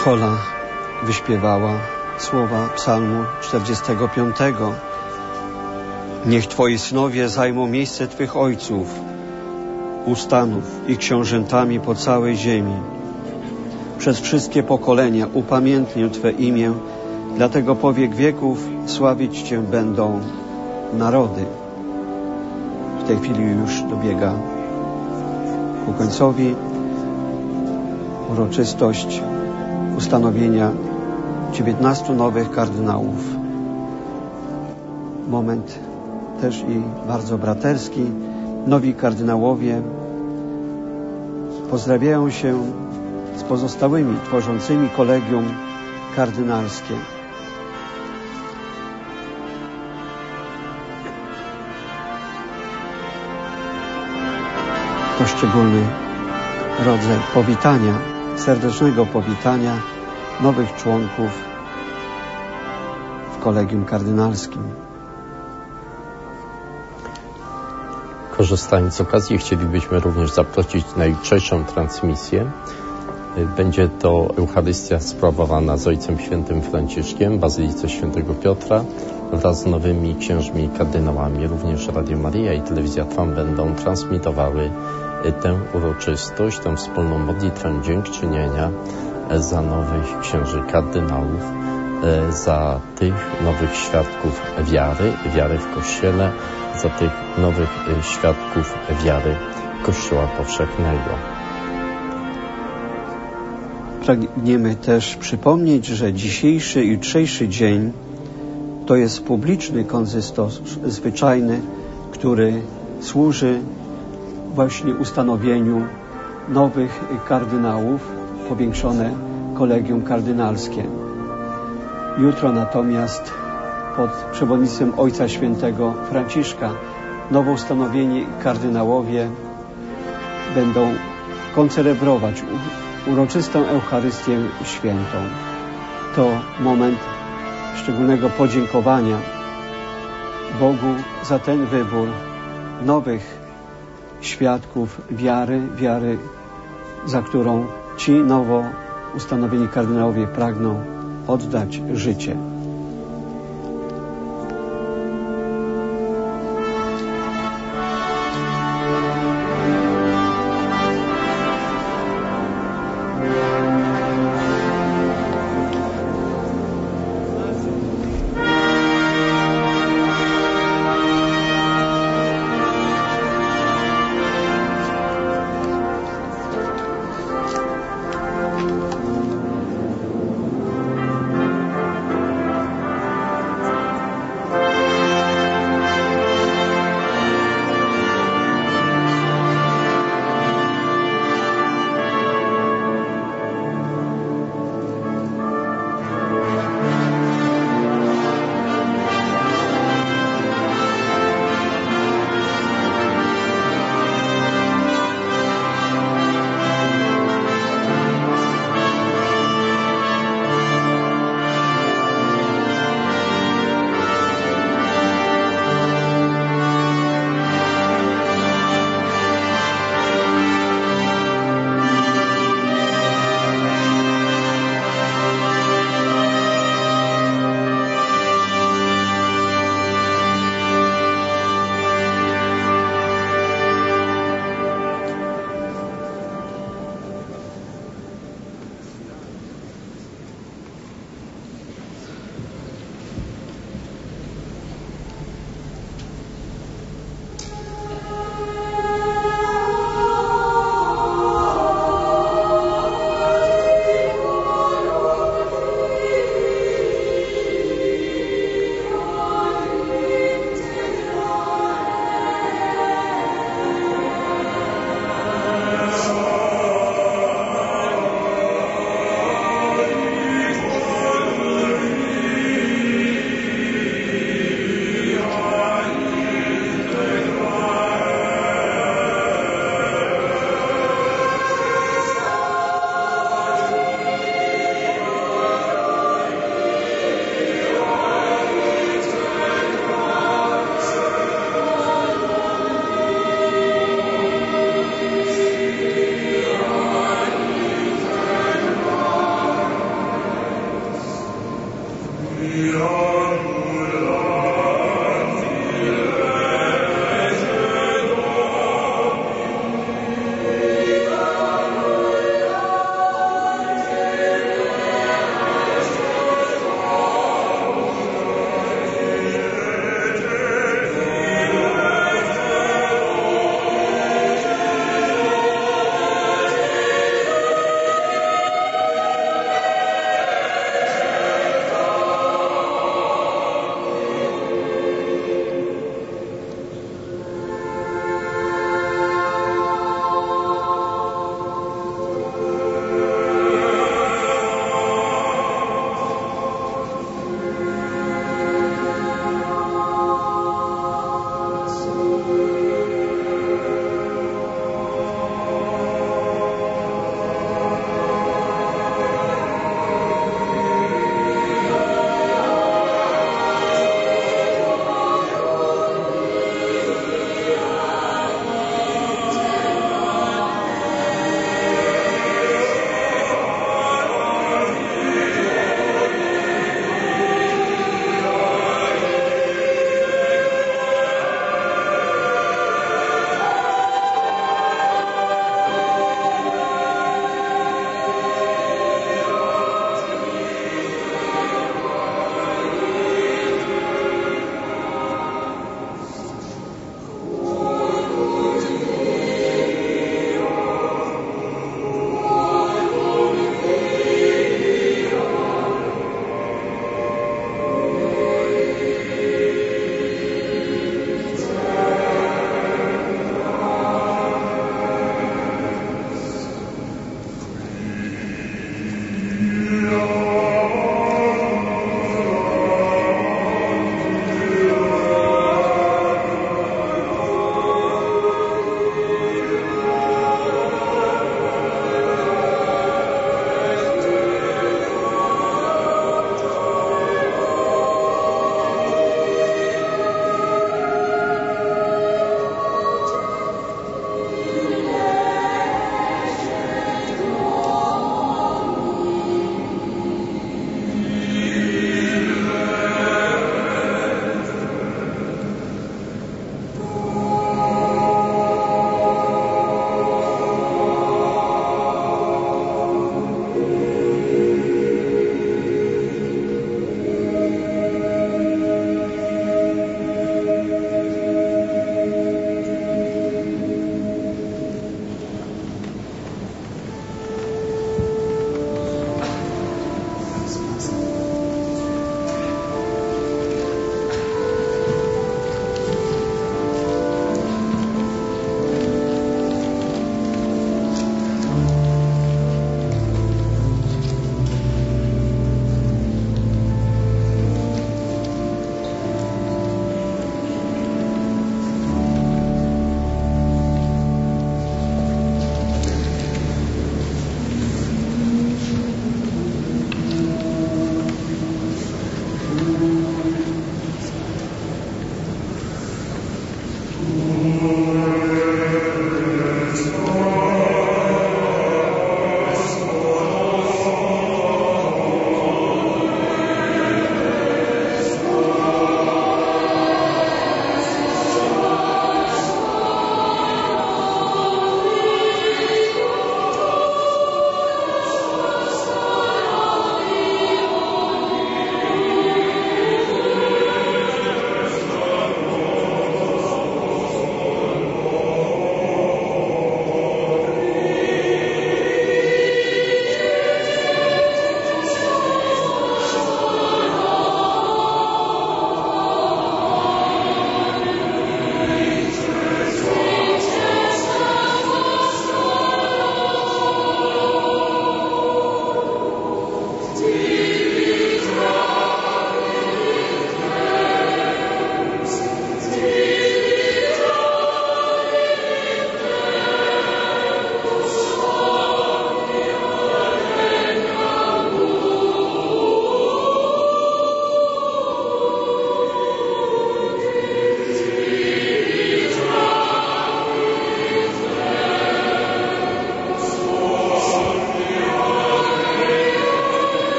Schola wyśpiewała słowa psalmu czterdziestego piątego. Niech Twoi synowie zajmą miejsce Twych ojców, u stanów i książętami po całej ziemi. Przez wszystkie pokolenia upamiętnię Twe imię, dlatego po wiek wieków sławić Cię będą narody. W tej chwili już dobiega ku końcowi uroczystość ustanowienia dziewiętnastu nowych kardynałów. Moment też i bardzo braterski. Nowi kardynałowie pozdrawiają się z pozostałymi tworzącymi kolegium kardynalskie. To szczególny rodzaj powitania, serdecznego powitania nowych członków w kolegium kardynalskim. Korzystając z okazji, chcielibyśmy również zaprosić na jutrzejszą transmisję. Będzie to Eucharystia sprawowana z Ojcem Świętym Franciszkiem w Bazylice Świętego Piotra wraz z nowymi księżmi kardynałami. Również Radio Maryja i Telewizja Trwam będą transmitowały tę uroczystość, tę wspólną modlitwę dziękczynienia za nowych księży kardynałów, za tych nowych świadków wiary, wiary w Kościele, za tych nowych świadków wiary Kościoła Powszechnego. Pragniemy też przypomnieć, że dzisiejszy i jutrzejszy dzień to jest publiczny konsystos zwyczajny, który służy właśnie ustanowieniu nowych kardynałów, powiększone kolegium kardynalskie. Jutro natomiast pod przewodnictwem Ojca Świętego Franciszka nowo ustanowieni kardynałowie będą koncelebrować uroczystą Eucharystię Świętą. To moment szczególnego podziękowania Bogu za ten wybór nowych świadków wiary, wiary, za którą ci nowo ustanowieni kardynałowie pragną oddać życie.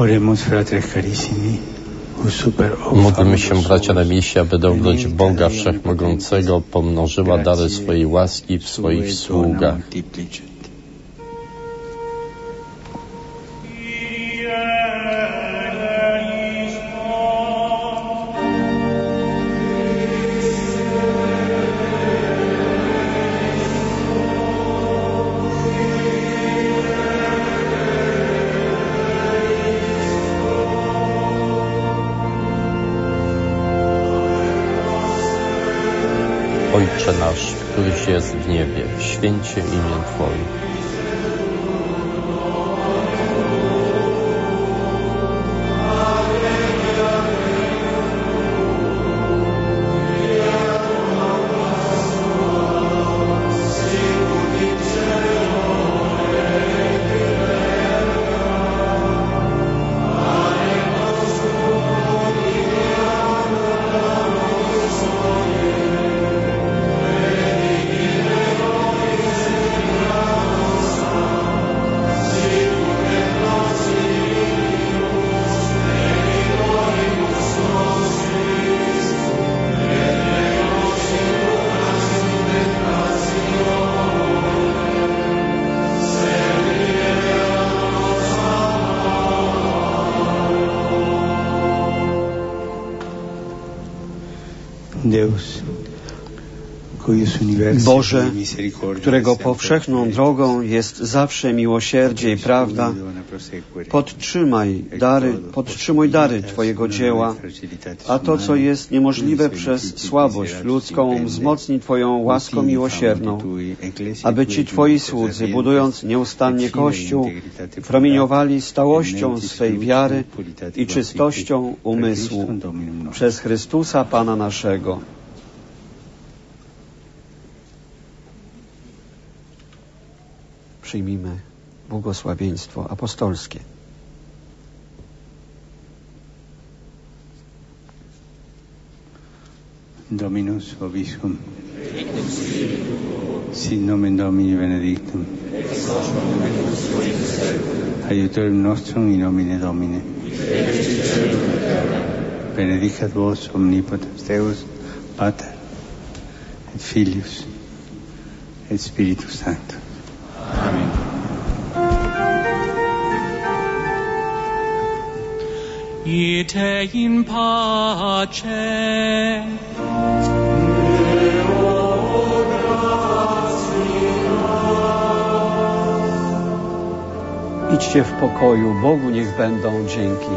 Módlmy się, bracia najmilsi, aby dobroć Boga Wszechmogącego pomnożyła dary swojej łaski w swoich sługach. Ojcze nasz, któryś jest w niebie, święć się imię Twoje. Boże, którego powszechną drogą jest zawsze miłosierdzie i prawda, podtrzymaj dary, podtrzymuj dary Twojego dzieła, a to, co jest niemożliwe przez słabość ludzką, wzmocnij Twoją łaską miłosierną, aby Ci Twoi słudzy, budując nieustannie Kościół, promieniowali stałością swej wiary i czystością umysłu przez Chrystusa Pana naszego. Przyjmijmy błogosławieństwo apostolskie. Dominus vobiscum. Sin nomen Domini benedictum. Aiutorium nostrum in nomine Domini. Benedicat vos omnipotens Deus, Pater et Filius et Spiritus Sanctus. Amen. Ite in pace. Idźcie w pokoju, Bogu niech będą dzięki.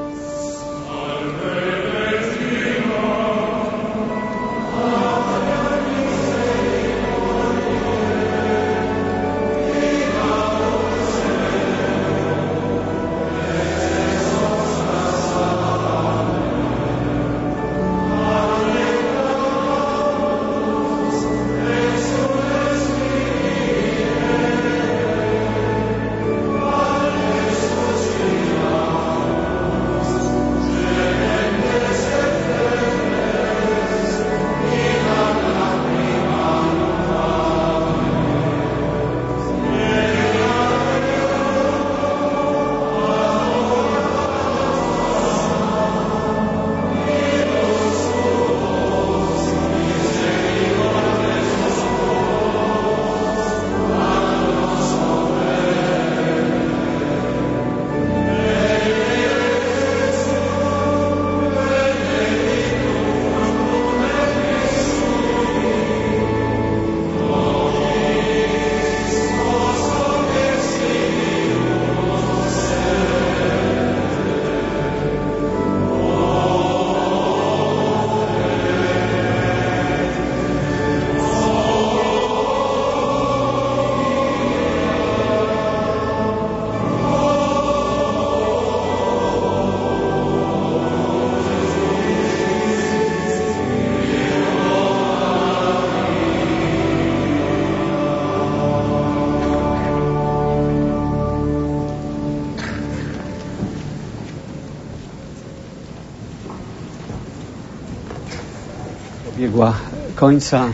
Dobiegła końca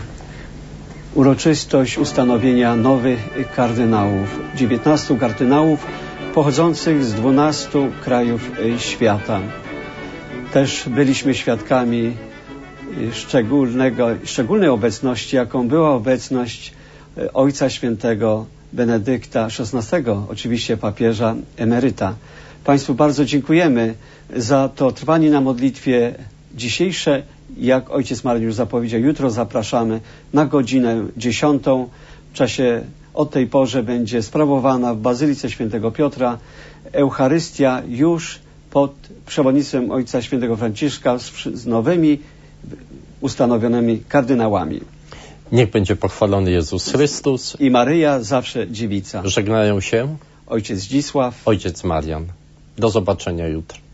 uroczystość ustanowienia nowych kardynałów. dziewiętnastu kardynałów pochodzących z dwunastu krajów świata. Też byliśmy świadkami szczególnego, szczególnej obecności, jaką była obecność Ojca Świętego Benedykta szesnastego, oczywiście papieża emeryta. Państwu bardzo dziękujemy za to trwanie na modlitwie dzisiejsze. Jak ojciec Marian już zapowiedział, jutro zapraszamy na godzinę dziesiątą. W czasie o tej porze będzie sprawowana w Bazylice Świętego Piotra Eucharystia już pod przewodnictwem Ojca Świętego Franciszka z, z nowymi ustanowionymi kardynałami. Niech będzie pochwalony Jezus Chrystus i Maryja zawsze dziewica. Żegnają się ojciec Zdzisław, ojciec Marian. Do zobaczenia jutro.